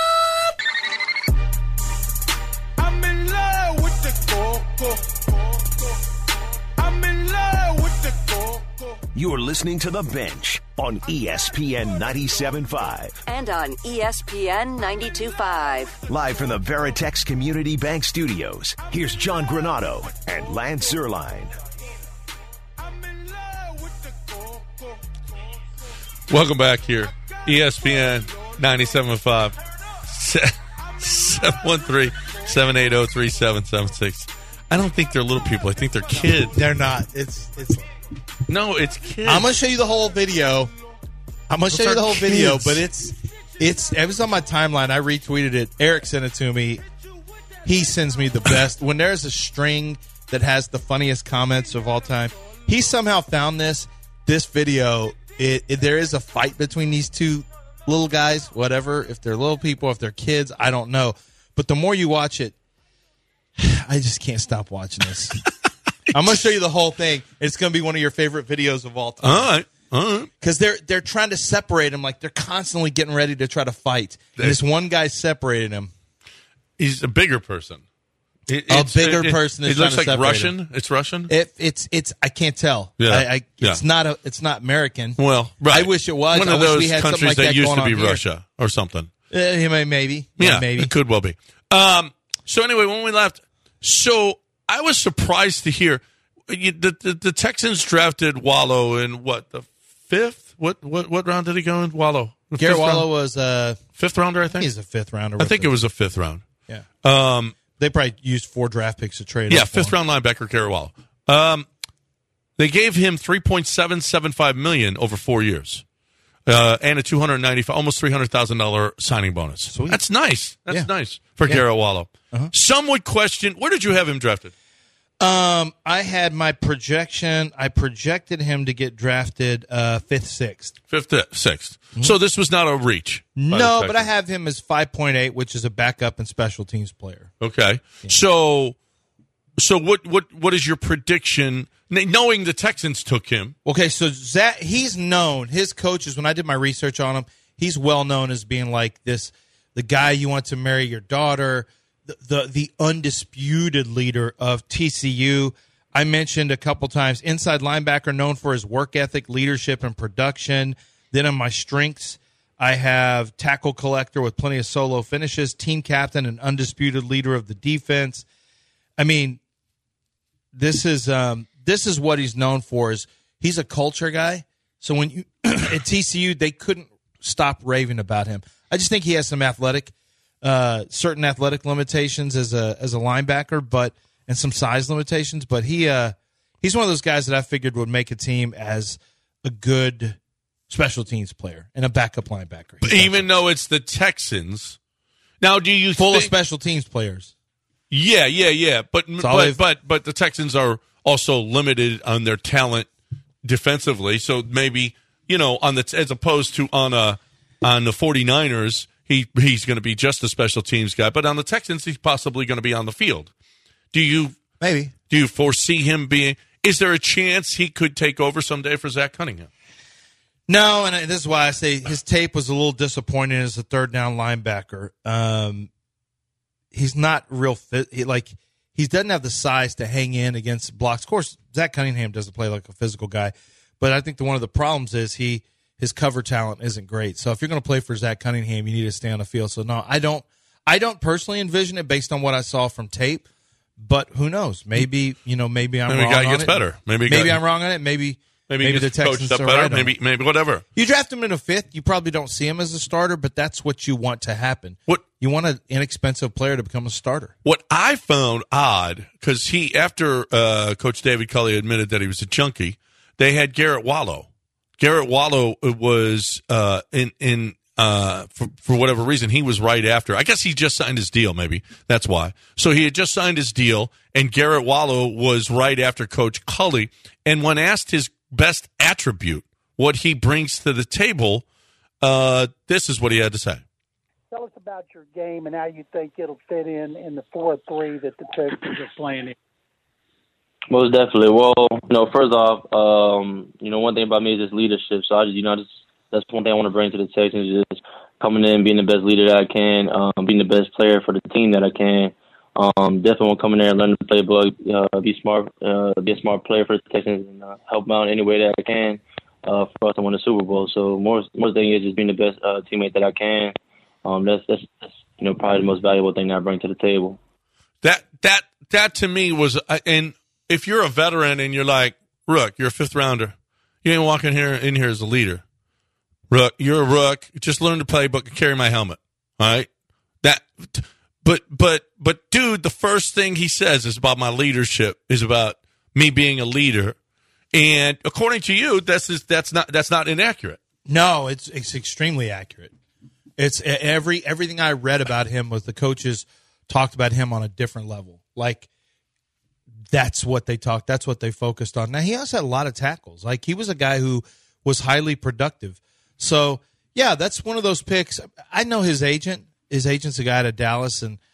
I'm in love with the coco. I'm in love with the coco. You're listening to The Bench on E S P N ninety-seven point five. And on E S P N ninety-two point five. Live from the Veritex Community Bank Studios, here's John Granado and Lance Zierlein. I'm in love with the coco. Welcome back here. E S P N ninety-seven point five. seven one three, seven eight zero, three seven seven six. I don't think they're little people. I think they're kids. They're not. It's it's. No, it's kids. I'm gonna show you the whole video. I'm gonna Those show you are the whole video, kids. but it's it's. It was on my timeline. I retweeted it. Eric sent it to me. He sends me the best when there's a string that has the funniest comments of all time. He somehow found this this video. It, it there is a fight between these two little guys, whatever. If they're little people, if they're kids, I don't know. But the more you watch it, I just can't stop watching this. I'm going to show you the whole thing. It's going to be one of your favorite videos of all time. All right. All right. Because they're they're trying to separate them, like they're constantly getting ready to try to fight. And this one guy separated him. He's a bigger person. It, a it's, bigger it, person. It, Is it looks trying to like separate Russian. him. It's Russian. It, it's it's. I can't tell. Yeah. I, I, it's yeah. not a. It's not American. Well, right. I wish it was. One I of wish those we had countries something like that, that used going to be on here. Russia or something. Uh, maybe. maybe. Yeah, maybe. it could well be. Um, so anyway, when we left, so I was surprised to hear you, the, the the Texans drafted Wallow in what the fifth? What what what round did he go in? Wallow. The Garrett fifth Wallow round? was a fifth rounder, I think. He's a fifth rounder. I think it was a fifth round. Yeah. Um, they probably used four draft picks to trade. Yeah, up for fifth him. round linebacker Garrett Wallow. Um, they gave him three point seven seven five million over four years. Uh, and a two hundred ninety-five, almost three hundred thousand dollar signing bonus. Sweet. That's nice. That's Yeah. nice for Yeah. Garrett Wallow. Uh-huh. Some would question, where did you have him drafted? Um, I had my projection. I projected him to get drafted uh, fifth, sixth. Fifth, uh, sixth. So this was not a reach. by the No, but I Texans. have him as five point eight, which is a backup and special teams player. Okay. So, so what, what, what is your prediction? N- Knowing the Texans took him. Okay, so Zach, he's known. His coaches, when I did my research on him, he's well known as being like this, the guy you want to marry your daughter, the the, the undisputed leader of T C U. I mentioned a couple times, inside linebacker known for his work ethic, leadership, and production. Then on my strengths, I have tackle collector with plenty of solo finishes, team captain, and undisputed leader of the defense. I mean, this is um, this is what he's known for. Is he's a culture guy. So when you at T C U, they couldn't stop raving about him. I just think he has some athletic, uh, certain athletic limitations as a as a linebacker, but and some size limitations. But he uh, he's one of those guys that I figured would make a team as a good special teams player and a backup linebacker. He's Even though it's the Texans. Now, do you full think, of special teams players. Yeah, yeah, yeah. But all but, they've- but but the Texans are also limited on their talent defensively. So maybe, you know, on the as opposed to on a on the 49ers, he he's going to be just a special teams guy. But on the Texans, he's possibly going to be on the field. Do you Maybe. do you foresee him being? Is there a chance he could take over someday for Zach Cunningham? No, and this is why I say his tape was a little disappointing as a third down linebacker. Um, he's not real fit. He, like he doesn't have the size to hang in against blocks. Of course, Zach Cunningham doesn't play like a physical guy, but I think the, one of the problems is he his cover talent isn't great. So if you're going to play for Zach Cunningham, you need to stay on the field. So no, I don't. I don't personally envision it based on what I saw from tape. But who knows? Maybe you know. Maybe I'm Maybe wrong the guy on gets it. better. Maybe maybe guy- I'm wrong on it. Maybe Maybe, maybe he the gets coached Texans up are better. right on Maybe it. maybe whatever. You draft him in a fifth, you probably don't see him as a starter, but that's what you want to happen. What You want an inexpensive player to become a starter. What I found odd, because he, after uh, Coach David Culley admitted that he was a junkie, they had Garrett Wallow. Garrett Wallow was uh, in in uh, for, for whatever reason he was right after. I guess he just signed his deal. Maybe that's why. So he had just signed his deal, and Garrett Wallow was right after Coach Culley. And when asked his best attribute, what he brings to the table, uh, this is what he had to say. Tell us about your game and how you think it'll fit in in the four three that the Texans are playing in. Most definitely. Well, you know, first off, um, you know, one thing about me is just leadership. So I just, you know, just, that's one thing I want to bring to the Texans, just coming in, being the best leader that I can, um, being the best player for the team that I can. Um, definitely want to come in there and learn the playbook, uh, be smart, uh, be a smart player for the Texans, and uh, help them out any way that I can uh, for us to win the Super Bowl. So more, more thing is just being the best uh, teammate that I can. Um, that's, that's, that's, you know, probably the most valuable thing that I bring to the table. That that that to me was, uh, and if you're a veteran and you're like, Rook, you're a fifth rounder, you ain't walking here in here as a leader. Rook, you're a Rook. Just learn the playbook and carry my helmet. All right, that. But but but dude, the first thing he says is about my leadership, is about me being a leader, and according to you, that's is, that's not that's not inaccurate. No, it's it's extremely accurate. It's every everything I read about him was the coaches talked about him on a different level. Like that's what they talked. That's what they focused on. Now, he also had a lot of tackles. Like, he was a guy who was highly productive. So, yeah, that's one of those picks. I know his agent. His agent's a guy out of Dallas, and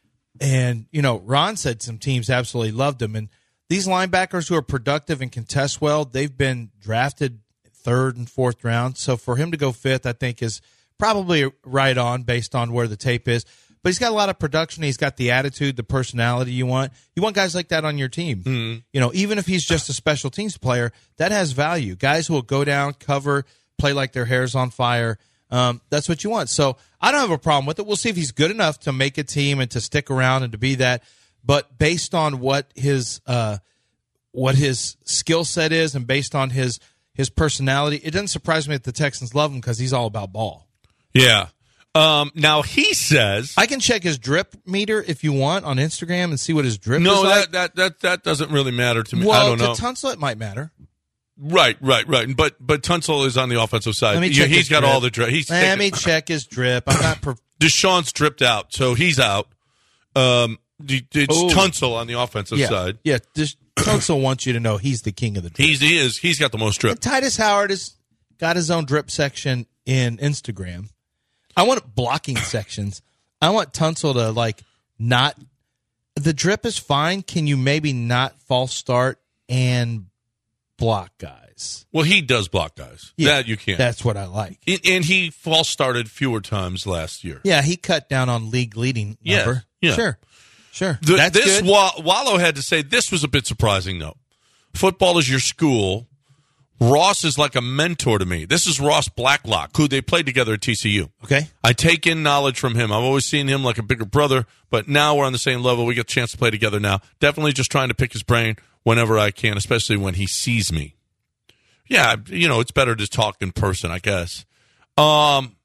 and you know, Ron said some teams absolutely loved him. And these linebackers who are productive and contest well, they've been drafted third and fourth round. So for him to go fifth, I think is probably right on based on where the tape is. But he's got a lot of production. He's got the attitude, the personality you want. You want guys like that on your team. Mm-hmm. You know, even if he's just a special teams player, that has value. Guys who will go down, cover, play like their hair's on fire. Um, that's what you want. So I don't have a problem with it. We'll see if he's good enough to make a team and to stick around and to be that. But based on what his uh, what his skill set is and based on his his personality, it doesn't surprise me that the Texans love him because he's all about ball. Yeah. Um, now he says I can check his drip meter if you want on Instagram and see what his drip no, is like. that, that that that doesn't really matter to me. Well, I don't know. to Tunsil, it might matter. Right, right, right. But but Tunsil is on the offensive side. Let me Yeah, check he's his got drip. all the drip. He's Let taking, me check his drip. I'm not. Per- Deshaun's dripped out, so he's out. Um, it's Ooh. Tunsil on the offensive yeah, side. yeah. This, Tunsil wants you to know he's the king of the drip. He's he is. He's got the most drip. And Titus Howard has got his own drip section in Instagram. I want blocking sections. I want Tunsil to like not. The drip is fine. Can you maybe not false start and block guys? Well, he does block guys. Yeah, that you can. That's what I like. And, and he false started fewer times last year. Yeah, he cut down on league leading number. Yeah, yeah. Sure, sure. The, That's this good. Wa- Wallow had to say this was a bit surprising, though. Football is your school. Ross is like a mentor to me. This is Ross Blacklock, who they played together at T C U. Okay. I take in knowledge from him. I've always seen him like a bigger brother, but now we're on the same level. We get a chance to play together now. Definitely just trying to pick his brain whenever I can, especially when he sees me. Yeah, you know, it's better to talk in person, I guess. Um,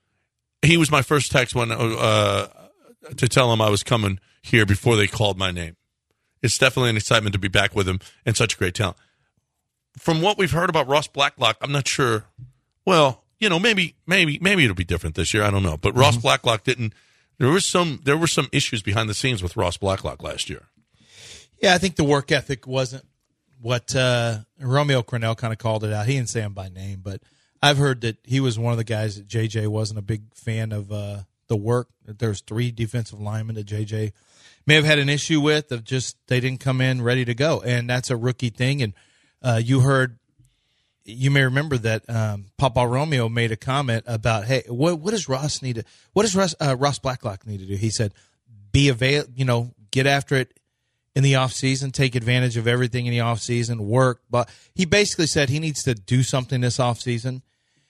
he was my first text when uh, to tell him I was coming here before they called my name. It's definitely an excitement to be back with him and such a great talent. From what we've heard about Ross Blacklock, I'm not sure. Well, you know, maybe, maybe, maybe it'll be different this year. I don't know. But Ross mm-hmm. Blacklock didn't. There was some. There were some issues behind the scenes with Ross Blacklock last year. Yeah, I think the work ethic wasn't what uh, Romeo Crennel kind of called it out. He didn't say him by name, but I've heard that he was one of the guys that J J wasn't a big fan of uh, the work. There's three defensive linemen that J J may have had an issue with of just they didn't come in ready to go, and that's a rookie thing. And uh, you heard, you may remember that um, Papa Romeo made a comment about, hey, what what does Ross need to, what does Ross, uh, Ross Blacklock need to do? He said, be avail, you know, get after it in the off season, take advantage of everything in the off season, work. But he basically said he needs to do something this off season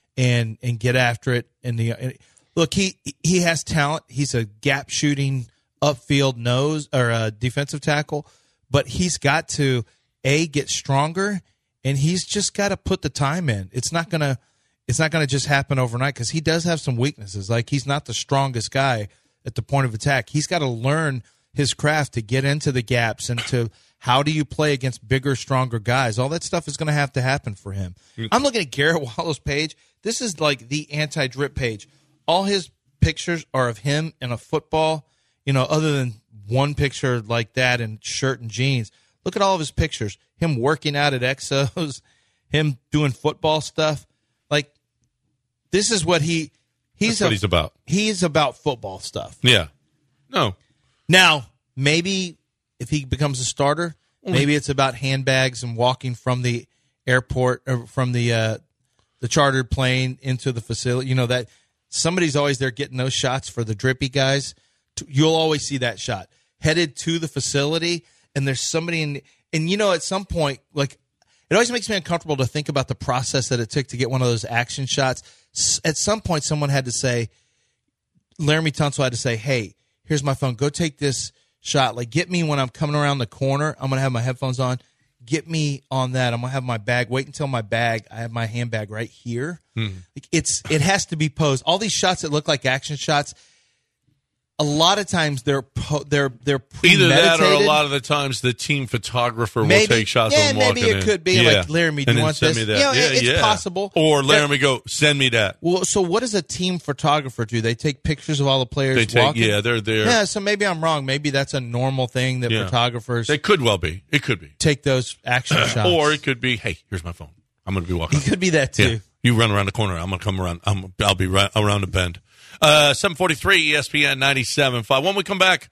and and get after it. In the and look, he he has talent. He's a gap shooting upfield nose or a defensive tackle, but he's got to a get stronger, and he's just got to put the time in. It's not gonna it's not gonna just happen overnight because he does have some weaknesses. Like he's not the strongest guy at the point of attack. He's got to learn his craft to get into the gaps and to how do you play against bigger, stronger guys. All that stuff is going to have to happen for him. I'm looking at Garrett Wallow's page. This is like the anti-drip page. All his pictures are of him in a football, you know, other than one picture like that in shirt and jeans. Look at all of his pictures. Him working out at Exos, him doing football stuff. Like, this is what he he's That's what a, he's about. He's about football stuff. Yeah. No. Now, maybe if he becomes a starter, maybe it's about handbags and walking from the airport or from the uh, the chartered plane into the facility. You know, that somebody's always there getting those shots for the drippy guys. You'll always see that shot headed to the facility, and there's somebody in. And you know, at some point, like, it always makes me uncomfortable to think about the process that it took to get one of those action shots. At some point, someone had to say, Laramie Tunsil had to say, "Hey, here's my phone. Go take this shot. Like, get me when I'm coming around the corner. I'm going to have my headphones on. Get me on that. I'm going to have my bag. Wait until my bag, I have my handbag right here." Mm-hmm. Like, it's It has to be posed. All these shots that look like action shots, a lot of times they're po- they're they're Either that or a premeditated. lot of the times the team photographer Maybe- will take shots yeah, of them maybe walking it in. could be Yeah. like, Laramie, do And you then want send this? me that. You know, yeah, it's yeah. possible. Or That- Laramie go, send me that. Well, so what does a team photographer do? They take pictures of all the players They take, walking? yeah, they're there. Yeah, so maybe I'm wrong. Maybe that's a normal thing that Yeah. photographers It could well be. It could be. take those action shots. Or it could be, hey, here's my phone. I'm going to be walking. It could be that too. Yeah. You run around the corner. I'm going to come around. I'm, I'll be right around the bend. Uh, seven forty-three E S P N ninety-seven point five. When we come back,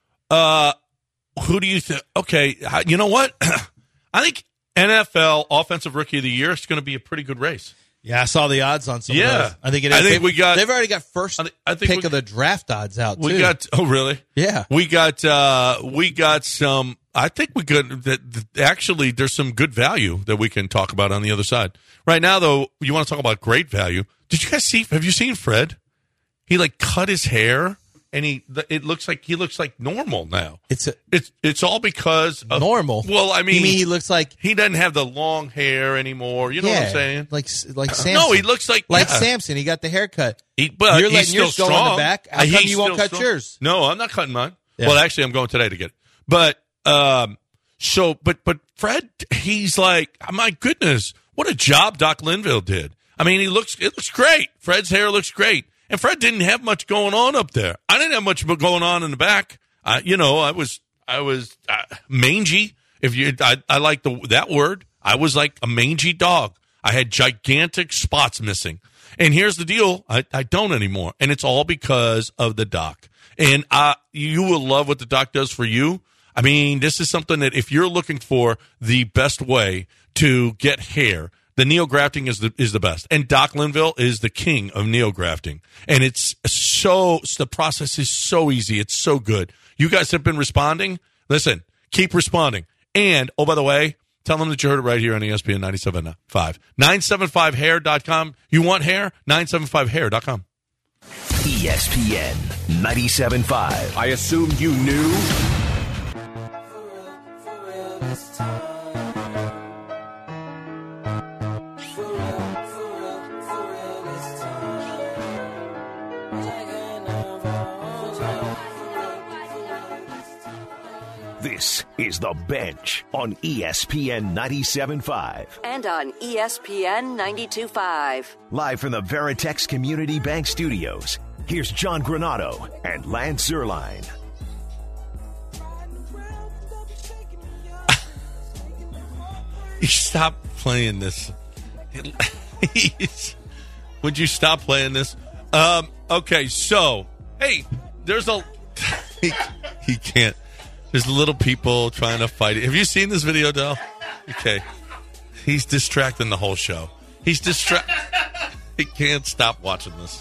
uh, who do you think? Okay, you know what? I think N F L Offensive Rookie of the Year is going to be a pretty good race. Yeah, I saw the odds on some Yeah. of those. I think it is. I think They've- we got- They've already got first I thi- I think pick we- of the draft odds out, We too. got. Oh, really? Yeah. We got. Uh, we got some. I think we could. That, that actually, there's some good value that we can talk about on the other side. Right now, though, you want to talk about great value. Did you guys see? Have you seen Fred? He like cut his hair, and he. It looks like he looks like normal now. It's a, It's it's all because of normal. Well, I mean, You mean he looks like he doesn't have the long hair anymore. You know yeah, what I'm saying? like like Samson. No, he looks like like yeah. Samson. He got the haircut. He, but You're he's letting still yours go in the strong. back. How Uh, come he's you won't still cut strong. yours? No, I'm not cutting mine. Yeah. Well, actually, I'm going today to get it. But um, so, but but Fred, he's like, my goodness, what a job Doc Linville did. I mean, he looks it looks great. Fred's hair looks great, and Fred didn't have much going on up there. I didn't have much going on in the back. I, you know, I was I was uh, mangy. If you, I, I like the that word. I was like a mangy dog. I had gigantic spots missing. And here's the deal. I, I don't anymore. And it's all because of the doc. And uh, you will love what the doc does for you. I mean, this is something that if you're looking for the best way to get hair, the neografting is the is the best. And Doc Linville is the king of neografting. And it's so, the process is so easy. It's so good. You guys have been responding. Listen, keep responding. And, oh, by the way, tell them that you heard it right here on E S P N ninety-seven point five. nine seven five hair dot com. You want hair? nine seven five hair dot com. E S P N ninety-seven point five. I assume you knew. This is The Bench on E S P N ninety-seven point five. And on E S P N ninety-two point five. Live from the Veritex Community Bank Studios, here's John Granado and Lance Zerline. You stop playing this. Would you stop playing this? Um, okay, so, hey, there's a... he, he can't. There's little people trying to fight it. Have you seen this video, Del? Okay. He's distracting the whole show. He's distract. He can't stop watching this.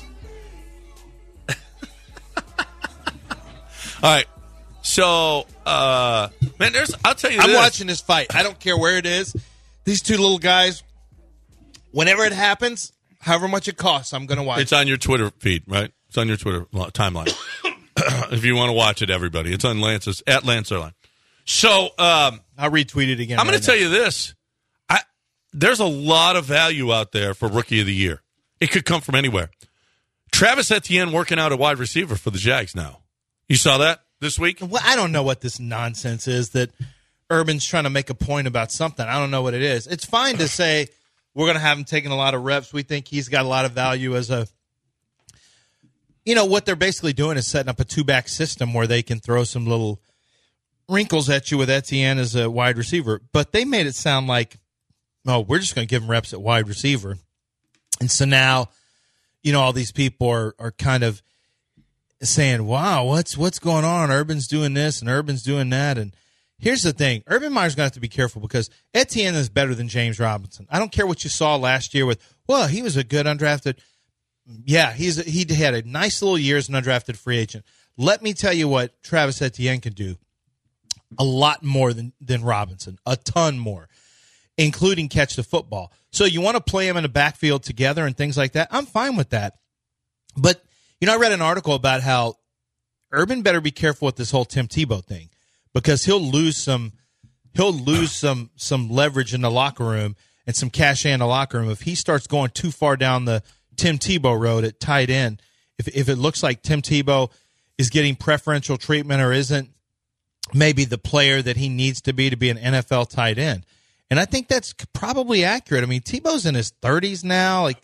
All right. So, uh, man, there's, I'll tell you I'm this. watching this fight. I don't care where it is. These two little guys, whenever it happens, however much it costs, I'm going to watch It's it. on your Twitter feed, right? It's on your Twitter lo- timeline. If you want to watch it, everybody. It's on Lance's, at Lance Zerline. So, um, I'll retweet it again. I'm going right to tell now. you this. I, there's a lot of value out there for Rookie of the Year. It could come from anywhere. Travis Etienne working out a wide receiver for the Jags now. You saw that this week? Well, I don't know what this nonsense is that Urban's trying to make a point about something. I don't know what it is. It's fine to say we're going to have him taking a lot of reps. We think he's got a lot of value as a, you know, what they're basically doing is setting up a two-back system where they can throw some little wrinkles at you with Etienne as a wide receiver. But they made it sound like, oh, we're just going to give him reps at wide receiver. And so now, you know, all these people are, are kind of saying, wow, what's what's going on? Urban's doing this and Urban's doing that. And here's the thing. Urban Meyer's going to have to be careful because Etienne is better than James Robinson. I don't care what you saw last year with, well, he was a good undrafted. Yeah, he's he had a nice little year as an undrafted free agent. Let me tell you what Travis Etienne can do. A lot more than, than Robinson. A ton more, including catch the football. So you want to play him in the backfield together and things like that? I'm fine with that. But, you know, I read an article about how Urban better be careful with this whole Tim Tebow thing because he'll lose some he'll lose some some leverage in the locker room and some cachet in the locker room if he starts going too far down the Tim Tebow road at tight end. If if it looks like Tim Tebow is getting preferential treatment or isn't maybe the player that he needs to be to be an N F L tight end. And I think that's probably accurate. I mean, Tebow's in his thirties now. Like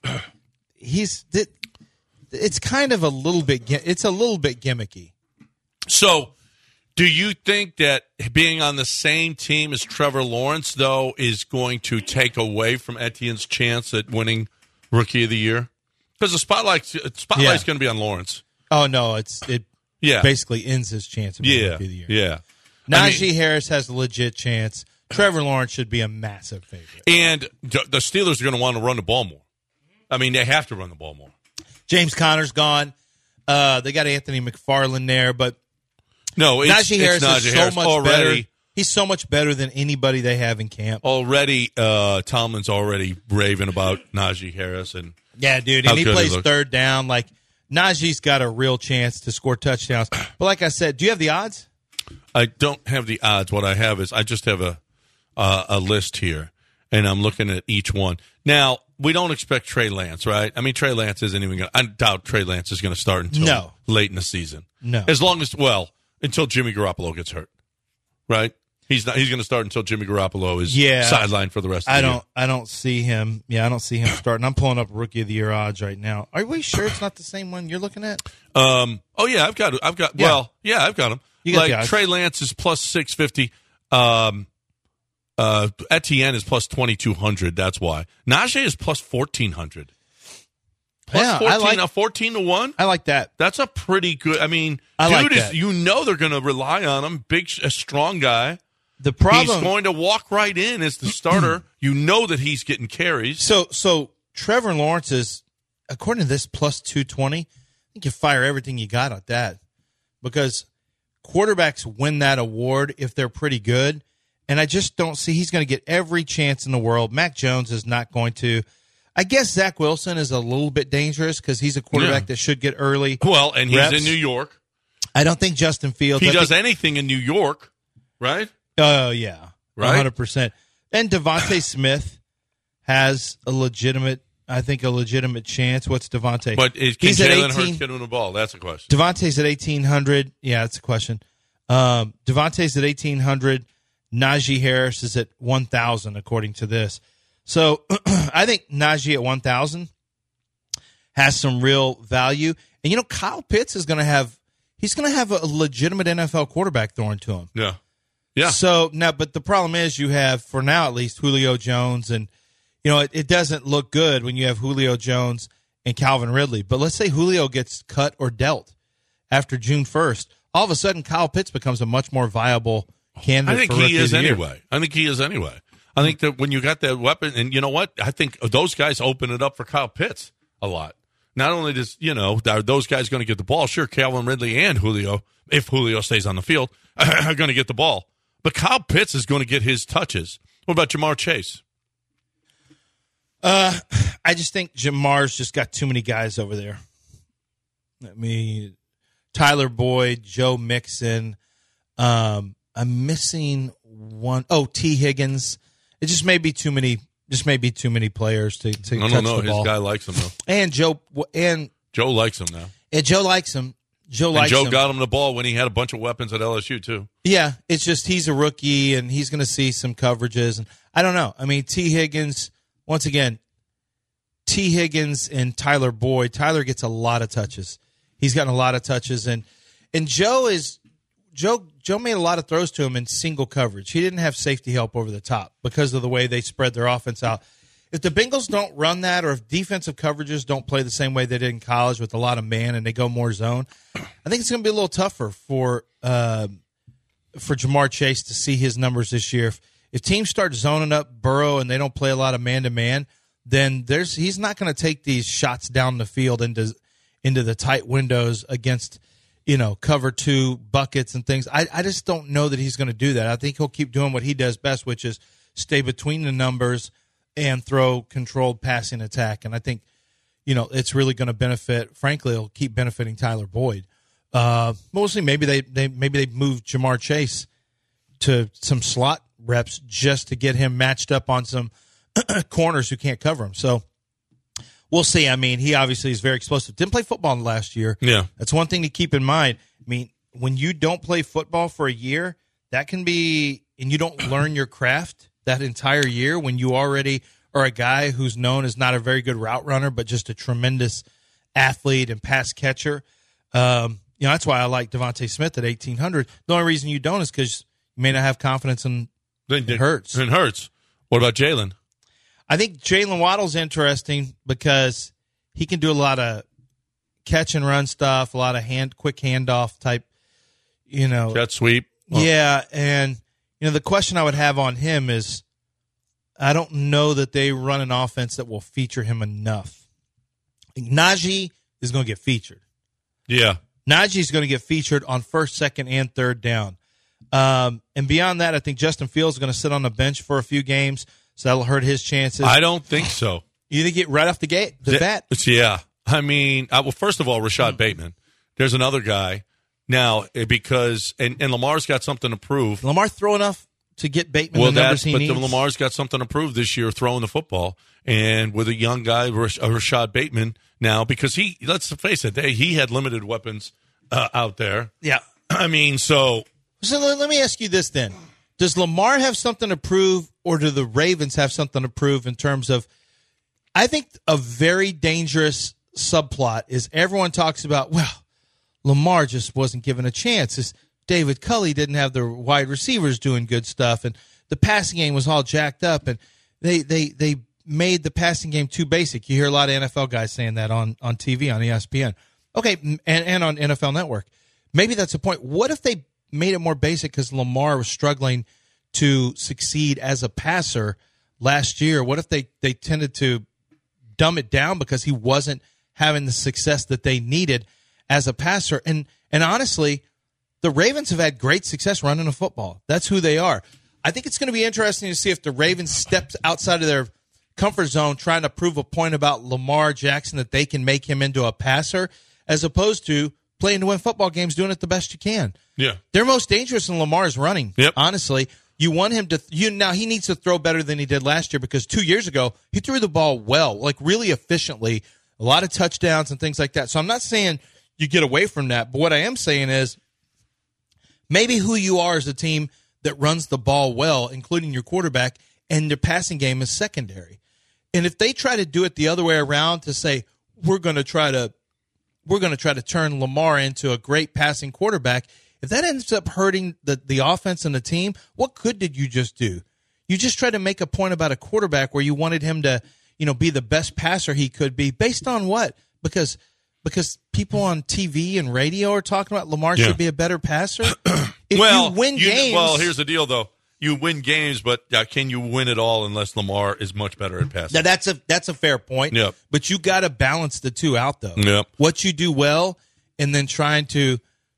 he's it, it's kind of a little bit it's a little bit gimmicky. So, do you think that being on the same team as Trevor Lawrence, though, is going to take away from Etienne's chance at winning Rookie of the Year? Because the spotlight, spotlight's Yeah. going to be on Lawrence. Oh no, it's it Yeah. basically ends his chance of being Yeah, Rookie of the Year. yeah. Najee I mean- Harris has a legit chance. Trevor Lawrence should be a massive favorite. And the the Steelers are going to want to run the ball more. I mean, they have to run the ball more. James Conner's gone. Uh, they got Anthony McFarland there, but No, it's, Najee Harris it's Najee is Harris. so much already. better. He's so much better than anybody they have in camp. Already, uh, Tomlin's already raving about Najee Harris, and Yeah, dude, how and he good he plays looks. third down. Like Najee's got a real chance to score touchdowns. But like I said, do you have the odds? I don't have the odds. What I have is I just have a uh, a list here, and I'm looking at each one. Now, we don't expect Trey Lance, right? I mean, Trey Lance isn't even going to – I doubt Trey Lance is going to start until No. late in the season. No. As long as – well, until Jimmy Garoppolo gets hurt, right? He's not. He's going to start until Jimmy Garoppolo is Yeah. sidelined for the rest of I the don't. year. I don't see him. Yeah, I don't see him starting. I'm pulling up Rookie of the Year odds right now. Are we sure it's not the same one you're looking at? Um. Oh yeah, I've got. I've got. Yeah. Well, yeah, I've got him. You got the like odds. Trey Lance is plus six fifty. Um. Uh. Etienne is plus twenty two hundred. That's why Najee is plus fourteen hundred. Plus Yeah, I fourteen. like- Now fourteen to one. I like that. That's a pretty good. I mean, I dude like is. that. You know they're going to rely on him. Big, a strong guy. The problem. He's going to walk right in as the starter. You know that he's getting carries. So, so Trevor Lawrence is, according to this, plus two twenty. I think you fire everything you got at that because quarterbacks win that award if they're pretty good. And I just don't see he's going to get every chance in the world. Mac Jones is not going to. I guess Zach Wilson is a little bit dangerous because he's a quarterback Yeah. that should get early. Well, and he's reps. in New York. I don't think Justin Fields. He I does think, anything in New York, right? Oh, yeah. Right? one hundred percent. And Devontae Smith has a legitimate, I think, a legitimate chance. What's Devontae? But is, can He's at Jalen eighteen Hurts get him the ball? That's a question. Devontae's at eighteen hundred. Yeah, that's a question. Um, Devontae's at eighteen hundred. Najee Harris is at one thousand, according to this. So I think Najee at one thousand has some real value. And, you know, Kyle Pitts is going to have, he's going to have a legitimate N F L quarterback thrown to him. Yeah. Yeah. So now, but the problem is you have, for now at least, Julio Jones, and you know it, it doesn't look good when you have Julio Jones and Calvin Ridley. But let's say Julio gets cut or dealt after June first, all of a sudden Kyle Pitts becomes a much more viable candidate. I think for he Rookie of is the Year. anyway. I think he is anyway. I think that when you got that weapon, and you know what? I think those guys open it up for Kyle Pitts a lot. Not only does, you know, are those guys going to get the ball, sure, Calvin Ridley and Julio, if Julio stays on the field, are going to get the ball. But Kyle Pitts is going to get his touches. What about Jamar Chase? Uh, I just think Jamar's just got too many guys over there. I mean, Tyler Boyd, Joe Mixon. Um, I'm missing one. Oh, T. Higgins. It just may be too many. Just may be too many players to, to I touch don't know. the His ball. guy likes him, though. And Joe and Joe likes him now. and Joe likes him. Joe And likes Joe him. got him the ball when he had a bunch of weapons at L S U, too. Yeah, it's just he's a rookie and he's going to see some coverages. And I don't know. I mean, T. Higgins, once again, T. Higgins and Tyler Boyd. Tyler gets a lot of touches. He's gotten a lot of touches. And and Joe is Joe Joe made a lot of throws to him in single coverage. He didn't have safety help over the top because of the way they spread their offense out. If the Bengals don't run that, or if defensive coverages don't play the same way they did in college with a lot of man and they go more zone, I think it's going to be a little tougher for uh, for Jamar Chase to see his numbers this year. If, if teams start zoning up Burrow and they don't play a lot of man to man, then there's he's not going to take these shots down the field into into the tight windows against you know cover two buckets and things. I I just don't know that he's going to do that. I think he'll keep doing what he does best, which is stay between the numbers and throw controlled passing attack. And I think, you know, it's really going to benefit, frankly, it'll keep benefiting Tyler Boyd. Uh, mostly maybe they, they maybe they move Jamar Chase to some slot reps just to get him matched up on some corners who can't cover him. So we'll see. I mean, he obviously is very explosive. Didn't play football last year. Yeah. That's one thing to keep in mind. I mean, when you don't play football for a year, that can be, and you don't learn your craft that entire year when you already are a guy who's known as not a very good route runner, but just a tremendous athlete and pass catcher. Um, you know, that's why I like Devontae Smith at eighteen hundred. The only reason you don't is because you may not have confidence in it Hurts. It hurts. What about Jalen? I think Jalen Waddle's interesting because he can do a lot of catch and run stuff, a lot of hand, quick handoff type, you know. Jet sweep. Oh. Yeah, and, you know, the question I would have on him is I don't know that they run an offense that will feature him enough. Najee is going to get featured. Yeah. Najee's going to get featured on first, second, and third down. Um, and beyond that, I think Justin Fields is going to sit on the bench for a few games, so that'll hurt his chances. I don't think so. You think it right off the gate, the bat? Yeah. I mean, I, well, first of all, Rashad Bateman. There's another guy now because, and, and Lamar's got something to prove. Lamar throw enough to get Bateman well, the numbers he but needs? But Lamar's got something to prove this year throwing the football. And with a young guy, Rash, uh, Rashad Bateman, now, because he, let's face it, they, he had limited weapons uh, out there. Yeah. I mean, so. So let me ask you this then. Does Lamar have something to prove, or do the Ravens have something to prove in terms of, I think a very dangerous subplot is everyone talks about, well, Lamar just wasn't given a chance. It's David Culley didn't have the wide receivers doing good stuff, and the passing game was all jacked up, and they they they made the passing game too basic. You hear a lot of N F L guys saying that on, on T V, on E S P N. Okay, and, and on N F L Network. Maybe that's the point. What if they made it more basic because Lamar was struggling to succeed as a passer last year? What if they, they tended to dumb it down because he wasn't having the success that they needed as a passer? And and honestly, the Ravens have had great success running the football. That's who they are. I think it's going to be interesting to see if the Ravens step outside of their comfort zone trying to prove a point about Lamar Jackson that they can make him into a passer, as opposed to playing to win football games, doing it the best you can. Yeah. They're most dangerous when Lamar's running. Yep. Honestly, you want him to you now he needs to throw better than he did last year, because two years ago he threw the ball well, like really efficiently, a lot of touchdowns and things like that. So I'm not saying you get away from that, but what I am saying is maybe who you are as a team that runs the ball well, including your quarterback, and their passing game is secondary. And if they try to do it the other way around, to say we're going to try to we're going to try to turn Lamar into a great passing quarterback, if that ends up hurting the, the offense and the team, what good did you just do? You just tried to make a point about a quarterback where you wanted him to, you know, be the best passer he could be. Based on what? Because because people on T V and radio are talking about Lamar yeah. should be a better passer. If well, you win you, games, well, here's the deal though. You win games, but uh, can you win it all unless Lamar is much better at passing? Now, that's a that's a fair point. Yep. But you got to balance the two out, though. Yep. What you do well, and then trying to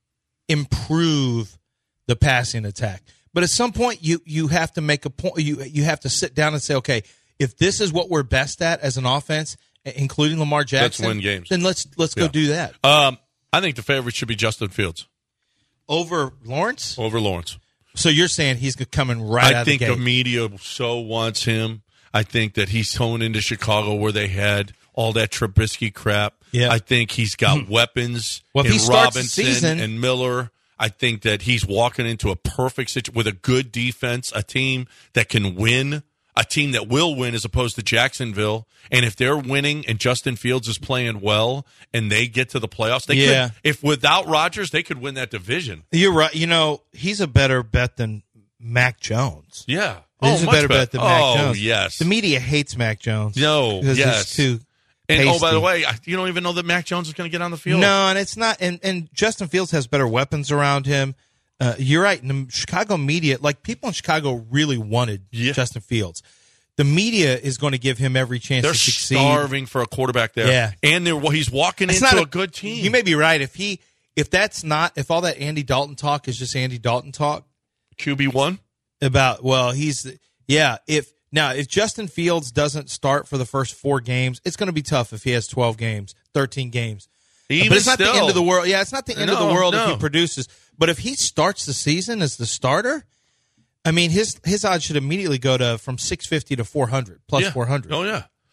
improve the passing attack. But at some point, you you have to make a point. You you have to sit down and say, okay, if this is what we're best at as an offense, including Lamar Jackson, let's win games. Then let's let's yeah. go do that. Um, I think the favorite should be Justin Fields over Lawrence. Over Lawrence. So you're saying he's coming right I out think of the the gate. media so wants him. I think that he's going into Chicago where they had all that Trubisky crap. Yeah. I think he's got weapons well, if in he starts Robinson the season, and Miller. I think that he's walking into a perfect situation with a good defense, a team that can win, a team that will win as opposed to Jacksonville. And if they're winning and Justin Fields is playing well and they get to the playoffs, they yeah. could, if without Rodgers, they could win that division. You're right. You know, he's a better bet than Mac Jones. Yeah. He's oh, a better better. bet than Mac oh, Jones. yes. The media hates Mac Jones. No, because yes. he's too And pasty. oh, by the way, you don't even know that Mac Jones is going to get on the field. No, and it's not. And, and Justin Fields has better weapons around him. Uh, you're right. And the Chicago media, like people in Chicago, really wanted yeah. Justin Fields. The media is going to give him every chance They're to succeed. starving for a quarterback there. Yeah, and they're, well, he's walking it's into a, a good team. You may be right. If he, if that's not, if all that Andy Dalton talk is just Andy Dalton talk, Q B one about well, he's yeah. If now if Justin Fields doesn't start for the first four games, it's going to be tough. If he has twelve games, thirteen games, Even but it's not still, the end of the world. Yeah, it's not the end no, of the world no. if he produces. But if he starts the season as the starter, I mean, his his odds should immediately go to from six fifty to four hundred plus yeah. four hundred. Oh yeah.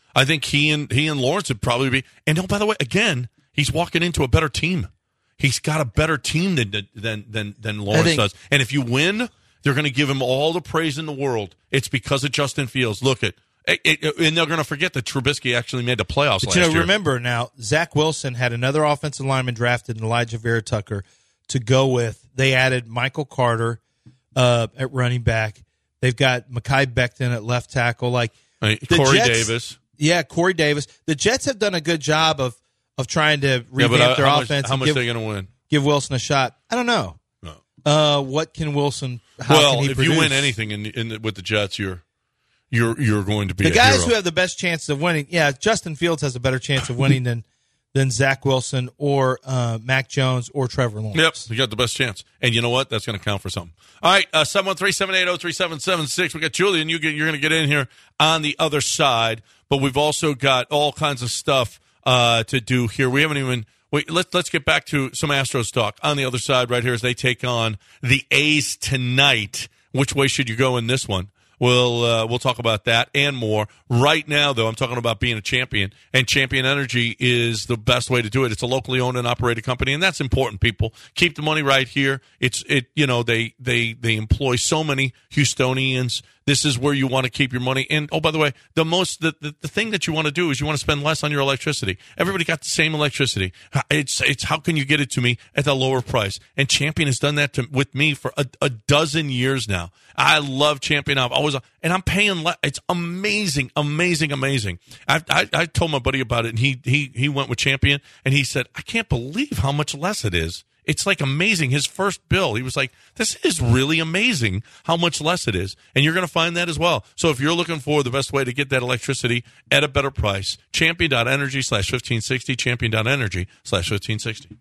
I think he and he and Lawrence would probably be. And oh, by the way, again, he's walking into a better team. He's got a better team than than than than Lawrence think, does. And if you win, they're going to give him all the praise in the world. It's because of Justin Fields. Look at, it, it, and they're going to forget that Trubisky actually made the playoffs but last you know, year. Remember now, Zach Wilson had another offensive lineman drafted in Elijah Vera Tucker to go with. They added Michael Carter uh, at running back. They've got Mekhi Becton at left tackle. Like right. the Corey Jets, Davis. Yeah, Corey Davis. The Jets have done a good job of of trying to revamp yeah, but, uh, their how offense. Much, how and much give, are they going to win? Give Wilson a shot. I don't know. No. Uh, what can Wilson? How well, can he if produce? you win anything in, in the, with the Jets, you're you're you're going to be the a guys hero. who have the best chance of winning. Yeah, Justin Fields has a better chance of winning than than Zach Wilson or uh, Mac Jones or Trevor Lawrence. Yep, you got the best chance. And you know what? That's going to count for something. All right, uh, seven one three, seven eight zero, three seven seven six. We got Julian. You get, you're going to get in here on the other side, but we've also got all kinds of stuff uh, to do here. We haven't even wait. Let's let's get back to some Astros talk on the other side right here as they take on the A's tonight. Which way should you go in this one? We'll uh, we'll talk about that and more. Right now, though, I'm talking about being a champion, and Champion Energy is the best way to do it. It's a locally owned and operated company, and that's important. People keep the money right here. It's it you know they they they employ so many Houstonians. This is where you want to keep your money. And oh, by the way, the most the, the, the thing that you want to do is you want to spend less on your electricity. Everybody got the same electricity. It's it's how can you get it to me at a lower price? And Champion has done that to, with me for a, a dozen years now. I love Champion. I've always and I'm paying less. It's amazing, amazing, amazing. I, I I told my buddy about it, and he he he went with Champion, and he said, I can't believe how much less it is. It's like amazing. His first bill, he was like, this is really amazing how much less it is. And you're going to find that as well. So if you're looking for the best way to get that electricity at a better price, champion.energy slash 1560, champion.energy slash 1560.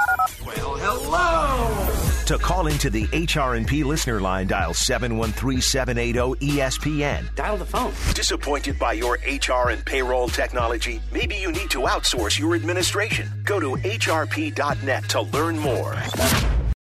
Well, hello. To call into the H R and P listener line, dial seven one three, seven eight zero, E S P N. Dial the phone. Disappointed by your H R and payroll technology? Maybe you need to outsource your administration. Go to H R P dot net to learn more.